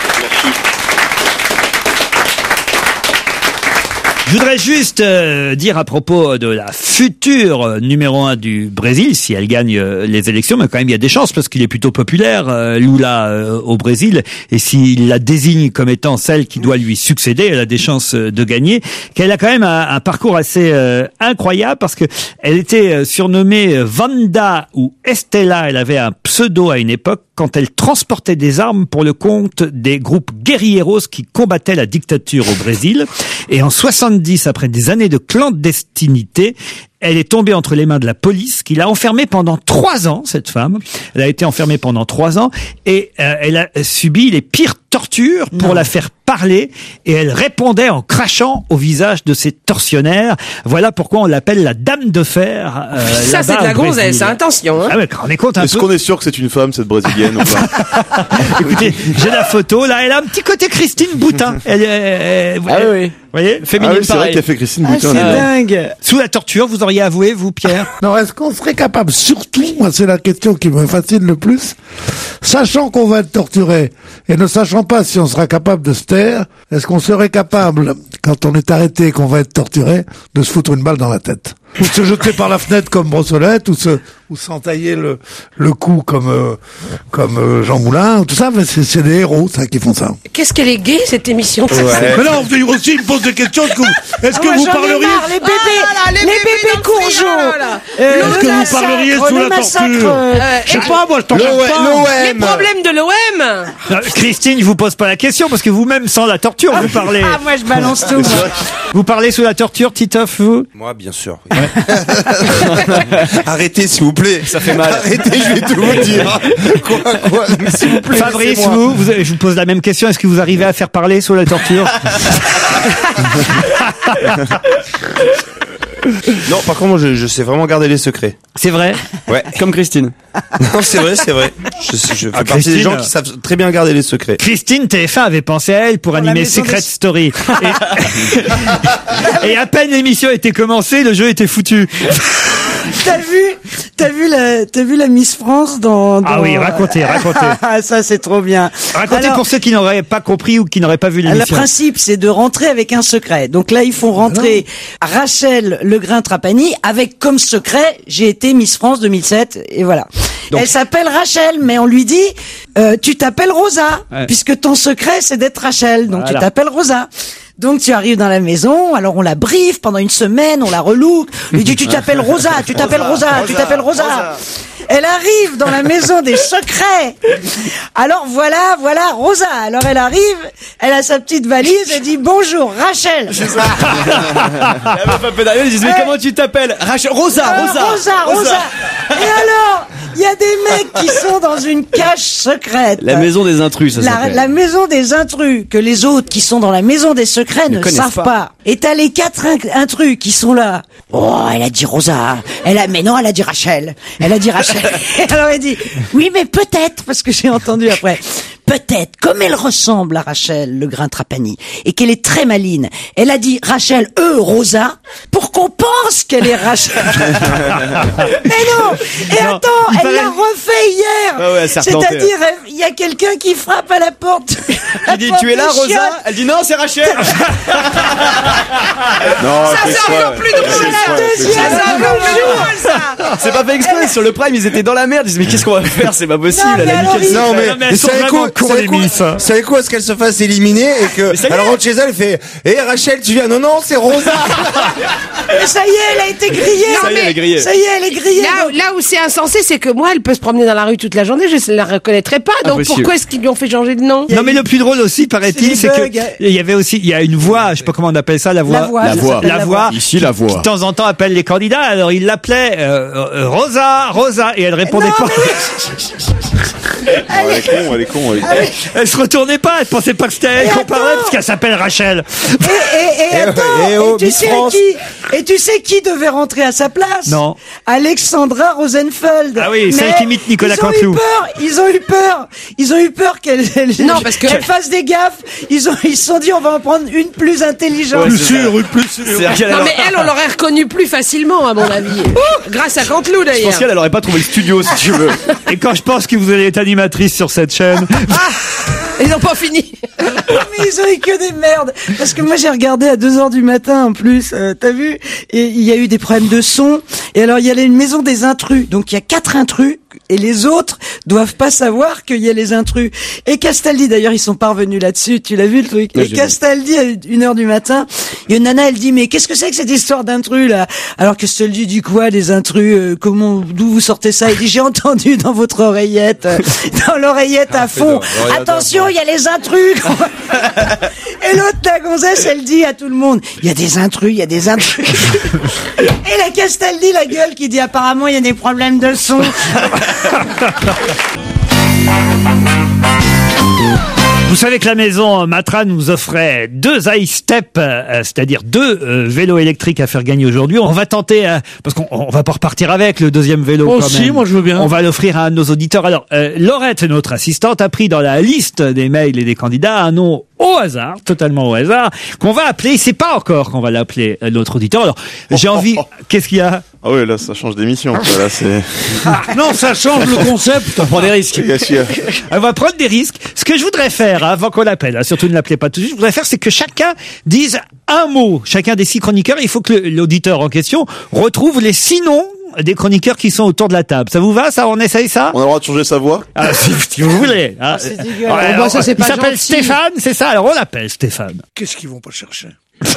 Je voudrais juste dire à propos de la future numéro 1 du Brésil, si elle gagne les élections, mais quand même il y a des chances parce qu'il est plutôt populaire, Lula au Brésil, et s'il la désigne comme étant celle qui doit lui succéder, elle a des chances de gagner, qu'elle a quand même un parcours assez incroyable parce que elle était surnommée Vanda ou Estela, elle avait un pseudo à une époque quand elle transportait des armes pour le compte des groupes guerrilleros qui combattaient la dictature au Brésil. Et en 70, après des années de clandestinité, elle est tombée entre les mains de la police qui l'a enfermée pendant 3 ans, cette femme. Elle a été enfermée pendant 3 ans et elle a subi les pires tortures pour la faire parler et elle répondait en crachant au visage de ses tortionnaires. Voilà pourquoi on l'appelle la Dame de Fer.
Ça, c'est de la gonzesse, c'est intention. Hein.
Ah ouais, on est compte un peu.
Est-ce qu'on est sûr que c'est une femme, cette brésilienne ou pas?
Écoutez, j'ai la photo, là, elle a un petit côté Christine Boutin.
Oui.
Vous voyez?
Féminine, c'est vrai qu'elle fait Christine Boutin.
C'est dingue.
Sous la torture, vous auriez avoué, vous, Pierre?
Non, est-ce qu'on serait capable, surtout, moi c'est la question qui me fascine le plus, sachant qu'on va être torturé et ne sachant pas si on sera capable de se taire, est-ce qu'on serait capable, quand on est arrêté et qu'on va être torturé, de se foutre une balle dans la tête? Ou de se jeter par la fenêtre comme Brossolette, ou s'entailler le cou comme Jean Moulin, tout ça, mais c'est des héros, ça, qui font ça.
Qu'est-ce qu'elle est gaie, cette émission.
Mais non, aussi, il me pose des questions, est-ce que vous parleriez...
Les bébés, les bébés courgeaux.
Est-ce que vous parleriez sous la torture? Je sais pas, moi, je t'en parle pas.
Les problèmes de l'OM.
Non, Christine, je vous pose pas la question parce que vous-même, sans la torture, vous parlez.
Ah, moi je balance tout. Moi.
Vous parlez sous la torture, Titoff, vous?
Moi, bien sûr. Oui. Arrêtez, s'il vous plaît.
Ça fait mal.
Arrêtez, je vais tout vous dire. Quoi mais s'il vous plaît.
Fabrice,
laissez-moi.
je vous pose la même question. Est-ce que vous arrivez à faire parler sous la torture?
Non, par contre, moi, je sais vraiment garder les secrets.
C'est vrai?
Ouais.
Comme Christine.
Non, c'est vrai, c'est vrai. Je fais partie
Christine,
des gens qui savent très bien garder les secrets.
Christine, TF1 avait pensé à elle pour animer Secret Story. Et à peine l'émission était commencée, le jeu était foutu.
T'as vu la Miss France dans...
Ah oui, racontez.
Ah, ça, c'est trop bien.
Racontez
Alors,
pour ceux qui n'auraient pas compris ou qui n'auraient pas vu l'émission.
le principe, c'est de rentrer avec un secret. Donc là, ils font rentrer Rachel Legrain-Trapani avec comme secret, j'ai été Miss France 2007, et voilà. Donc, elle s'appelle Rachel, mais on lui dit, tu t'appelles Rosa, puisque ton secret, c'est d'être Rachel. Donc tu t'appelles Rosa. Donc tu arrives dans la maison, alors on la briefe pendant une semaine, on la relook, lui dit tu t'appelles Rosa, tu t'appelles Rosa, tu t'appelles Rosa. Elle arrive dans la maison des secrets. Alors voilà Rosa. Alors elle arrive, elle a sa petite valise, elle dit bonjour Rachel.
C'est ça. Elle m'a pas pédalé, ils disent mais comment tu t'appelles? Rachel, Rosa.
Et alors, Il y a des mecs qui sont dans une cage secrète.
La maison des intrus, ça s'appelle.
La maison des intrus, que les autres qui sont dans la maison des secrets ne savent pas. Et t'as les 4 intrus qui sont là. Oh, elle a dit Rosa. Mais non, elle a dit Rachel. Elle a dit Rachel. Et alors elle dit, oui, mais peut-être, parce que j'ai entendu après. Peut-être, comme elle ressemble à Rachel, le grain trapani, et qu'elle est très maline, elle a dit Rachel, Rosa, pour qu'on pense qu'elle est Rachel. Mais non. Et
Non,
attends, elle l'a refait hier.
Ah ouais, elle s'est replantée.
C'est-à-dire, il y a quelqu'un qui frappe à la porte.
Il dit, tu es là, Rosa? Elle dit, non, c'est Rachel.
Non,
Ça, c'est encore plus drôle.
C'est pas fait exprès, sur le Prime, ils étaient dans la merde. Ils disaient, mais qu'est-ce qu'on va faire? C'est pas possible. Elle a niqué le
Non,
système.
mais
elles sont vraiment cons, les Miss.
savez quoi, ce qu'elle se fasse éliminer et que, elle rentre chez elle et fait, Rachel, tu viens? Non, c'est Rosa.
Mais ça y est, elle a été grillée.
Ça y est, elle est grillée.
Ça y est, elle est grillée.
Là où c'est insensé, c'est que moi, elle peut se promener dans la rue toute la journée, je la reconnaîtrais pas. Donc
Impossible.
pourquoi est-ce qu'ils lui ont fait changer de nom?
Non, mais le plus drôle aussi, paraît-il, c'est que il y avait aussi, il y a une voix, je sais pas comment on appelle ça, la voix. La voix.
Ici, la voix.
Qui, de temps en temps, appelle les candidats. Alors, il l'appelait, Rosa, et elle répondait pas.
Elle est con.
Elle se retournait pas, elle pensait pas que c'était elle qu'on parlait, parce qu'elle s'appelle Rachel.
Et attends, et tu sais qui devait rentrer à sa place?
Non.
Alexandra Rosenfeld.
Ah oui, celle qui imite Nicolas Canteloup.
Ils ont eu peur qu'elle fasse des gaffes. Ils se sont dit, on va en prendre une plus intelligente.
Plus sûre.
Non, mais elle, on l'aurait reconnue plus facilement, à mon avis. Grâce à Canteloup,
Je
d'ailleurs.
pense qu'elle aurait pas trouvé le studio, si tu veux.
Et quand je pense que vous allez être animatrice sur cette chaîne.
Ils n'ont pas fini.
Mais ils ont eu que des merdes. Parce que moi, j'ai regardé à 2h du matin, en plus. T'as vu? Et il y a eu des problèmes de son. Et alors, il y a une maison des intrus. Donc, il y a 4 intrus. Et les autres doivent pas savoir qu'il y a les intrus. Et Castaldi, d'ailleurs, ils sont parvenus là-dessus. Tu l'as vu, le truc? Et Castaldi, à 1h du matin, il y a une nana, elle dit, mais qu'est-ce que c'est que cette histoire d'intrus, là? Alors Castaldi dit quoi, les intrus? D'où vous sortez ça? Il dit, j'ai entendu dans votre oreillette, dans l'oreillette à fond. Attention, il y a les intrus. Et l'autre, la gonzesse, elle dit à tout le monde, il y a des intrus. Et la Castaldi, la gueule, qui dit, apparemment, il y a des problèmes de son.
Vous savez que la maison Matra nous offrait 2 iStep, c'est-à-dire 2 vélos électriques à faire gagner aujourd'hui. On va tenter, parce qu'on va pas repartir avec le deuxième vélo.
Oh
quand
si,
même.
moi je veux bien.
On va l'offrir à nos auditeurs. Alors, Laurette, notre assistante, a pris dans la liste des mails et des candidats un nom au hasard, totalement au hasard, qu'on va appeler. Il sait pas encore qu'on va l'appeler notre auditeur. Alors, j'ai envie. Qu'est-ce qu'il y a?
Ah ouais, là, ça change d'émission. Là, c'est.
Non, ça change le concept.
On prend des risques.
On va prendre des risques. Ce que je voudrais faire, avant qu'on l'appelle, surtout ne l'appelez pas tout de suite, je voudrais faire, c'est que chacun dise un mot. Chacun des 6 chroniqueurs. Il faut que l'auditeur en question retrouve les 6 noms des chroniqueurs qui sont autour de la table. Ça vous va, ça? On essaye ça?
On a le droit de changer sa voix?
Ah, si vous voulez. Ah,
c'est dégueulasse.
Ça, c'est pas
il s'appelle
gentil.
Stéphane, c'est ça? Alors on l'appelle Stéphane.
Qu'est-ce qu'ils vont pas chercher?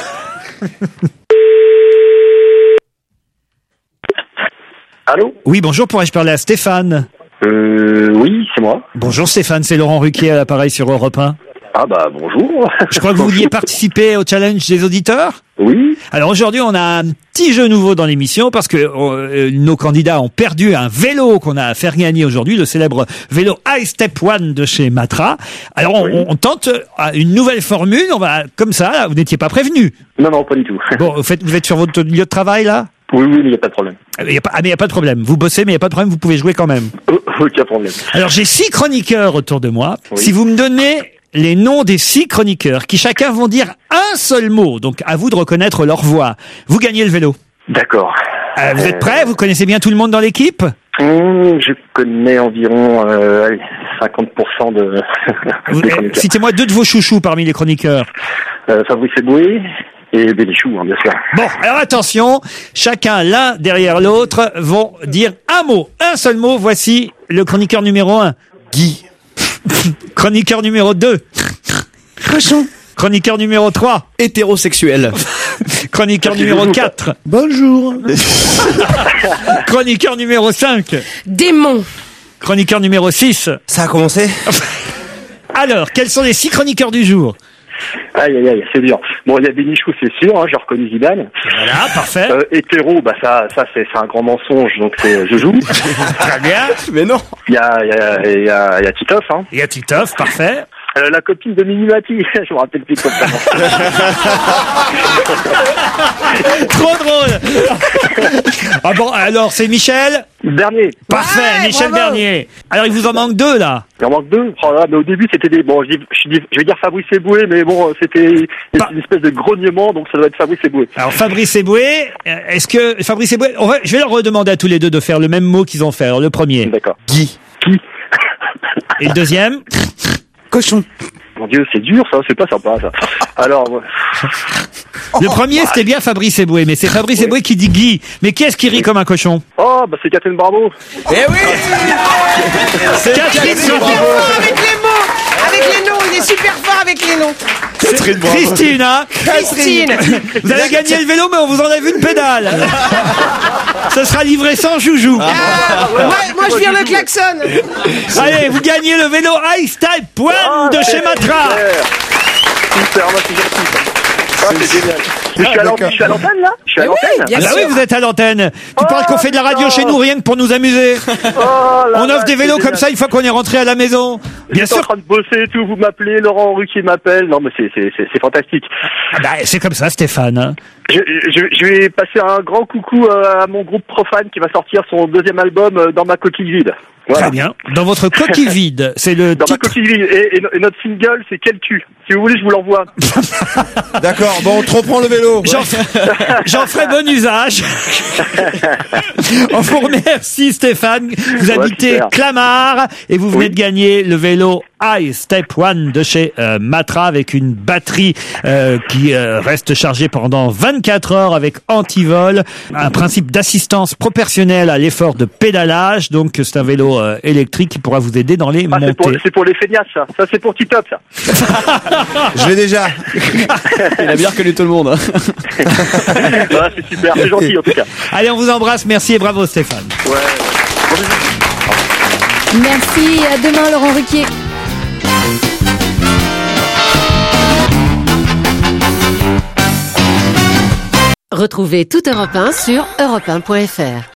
Allô?
Oui, bonjour, pourrais-je parler à Stéphane?
Oui, c'est moi.
Bonjour Stéphane, c'est Laurent Ruquier à l'appareil sur Europe 1.
Ah bah bonjour.
Je crois que vous vouliez participer au challenge des auditeurs?
Oui.
Alors aujourd'hui, on a un petit jeu nouveau dans l'émission parce que nos candidats ont perdu un vélo qu'on a à faire gagner aujourd'hui, le célèbre vélo iStep One de chez Matra. Alors on tente une nouvelle formule, on va comme ça, là, vous n'étiez pas prévenu.
Non, pas du tout.
Bon, vous êtes sur votre lieu de travail là?
Oui, mais il n'y a pas de problème.
Mais il n'y a pas de problème. Vous bossez, mais il n'y a pas de problème, vous pouvez jouer quand même.
Aucun problème.
Alors j'ai 6 chroniqueurs autour de moi.
Oui.
Si vous me donnez les noms des 6 chroniqueurs qui chacun vont dire un seul mot, donc à vous de reconnaître leur voix, vous gagnez le vélo.
D'accord.
Vous êtes prêts? Vous connaissez bien tout le monde dans l'équipe?
Je connais environ 50% des chroniqueurs.
Citez-moi 2 de vos chouchous parmi les chroniqueurs.
Fabrice Eboué et Bélichou, bien sûr.
Bon, alors attention, chacun l'un derrière l'autre vont dire un mot, un seul mot. Voici le chroniqueur numéro 1. Guy. Chroniqueur numéro 2.
Cochon.
Chroniqueur numéro 3.
Hétérosexuel.
Chroniqueur numéro 4.
Bonjour.
Chroniqueur numéro 5.
Démon.
Chroniqueur numéro 6.
Ça a commencé?
Alors, quels sont les 6 chroniqueurs du jour?
Aïe, aïe, aïe, c'est dur. Bon, il y a Bénichou, c'est sûr, hein, j'ai reconnu Zidane.
Voilà, parfait.
Hétéro, bah ça c'est un grand mensonge, donc c'est Joujou.
Très bien.
Mais non.
Il y a Titoff, hein.
Il y a Titoff, parfait.
La copine de Minimati, je me rappelle plus comme ça.
Trop drôle. Ah bon, alors c'est Michel
Bernier.
Parfait,
Ouais,
Michel
bravo.
Bernier. Alors il vous en manque 2 là.
Il en manque 2. Oh là, mais au début c'était des... Bon, je vais dire Fabrice Eboué, mais bon, c'était une espèce de grognement, donc ça doit être Fabrice Eboué.
Alors Fabrice Eboué, est-ce que Fabrice Eboué, je vais leur redemander à tous les deux de faire le même mot qu'ils ont fait. Alors le premier.
D'accord.
Guy. Et le deuxième.
Cochon.
Mon Dieu, c'est dur ça, c'est pas sympa ça. Alors...
Le premier, c'était bien Fabrice Eboué, mais c'est Fabrice Eboué qui dit Guy. Mais qui est-ce qui rit comme un cochon?
Oh, bah c'est Catherine Barbeau.
Eh oui.
C'est Catherine
Barbeau. Avec les mots, avec les noms, il est super fort avec les noms.
Christine, hein?
Christine.
Vous avez gagné le vélo, mais on vous enlève une pédale. Ce sera livré sans joujou.
Moi je viens le klaxon.
Allez, vous gagnez le vélo Ice Type One de chez Matra.
Super, moi c'est gentil. Ah, c'est génial. Mais je suis à l'antenne là? Je suis à l'antenne?
Ah bah oui, vous êtes à l'antenne. Tu parles qu'on fait de la radio chez nous rien que pour nous amuser. On offre des vélos comme ça une fois qu'on est rentré à la maison. Bien sûr.
En train de bosser et tout, vous m'appelez, Laurent Ruquier m'appelle. Non mais c'est fantastique.
Ah bah, c'est comme ça, Stéphane. Hein.
Je vais passer un grand coucou à mon groupe Profane qui va sortir son 2e album Dans ma coquille vide. Voilà.
Très bien. Dans votre coquille vide, c'est le
Dans
titre.
ma coquille vide. Et notre single, c'est Quel cul. Si vous voulez, je vous l'envoie.
D'accord, bon, on te reprend le vélo.
J'en ferai bon usage. On vous remercie Stéphane. Vous habitez
super.
Clamart et vous venez de gagner le vélo iStep One de chez Matra avec une batterie qui reste chargée pendant 24 heures avec antivol, un principe d'assistance proportionnelle à l'effort de pédalage. Donc c'est un vélo électrique qui pourra vous aider dans les montées.
C'est pour les feignasses, ça. Ça, c'est pour Titop, ça.
Je l'ai déjà.
Il a bien reconnu tout le monde. Hein.
Ah, c'est super, c'est gentil en tout cas.
Allez, on vous embrasse, merci et bravo Stéphane.
Ouais.
Merci, à demain Laurent Ruquier.
Retrouvez toute Europe 1 sur europe1.fr.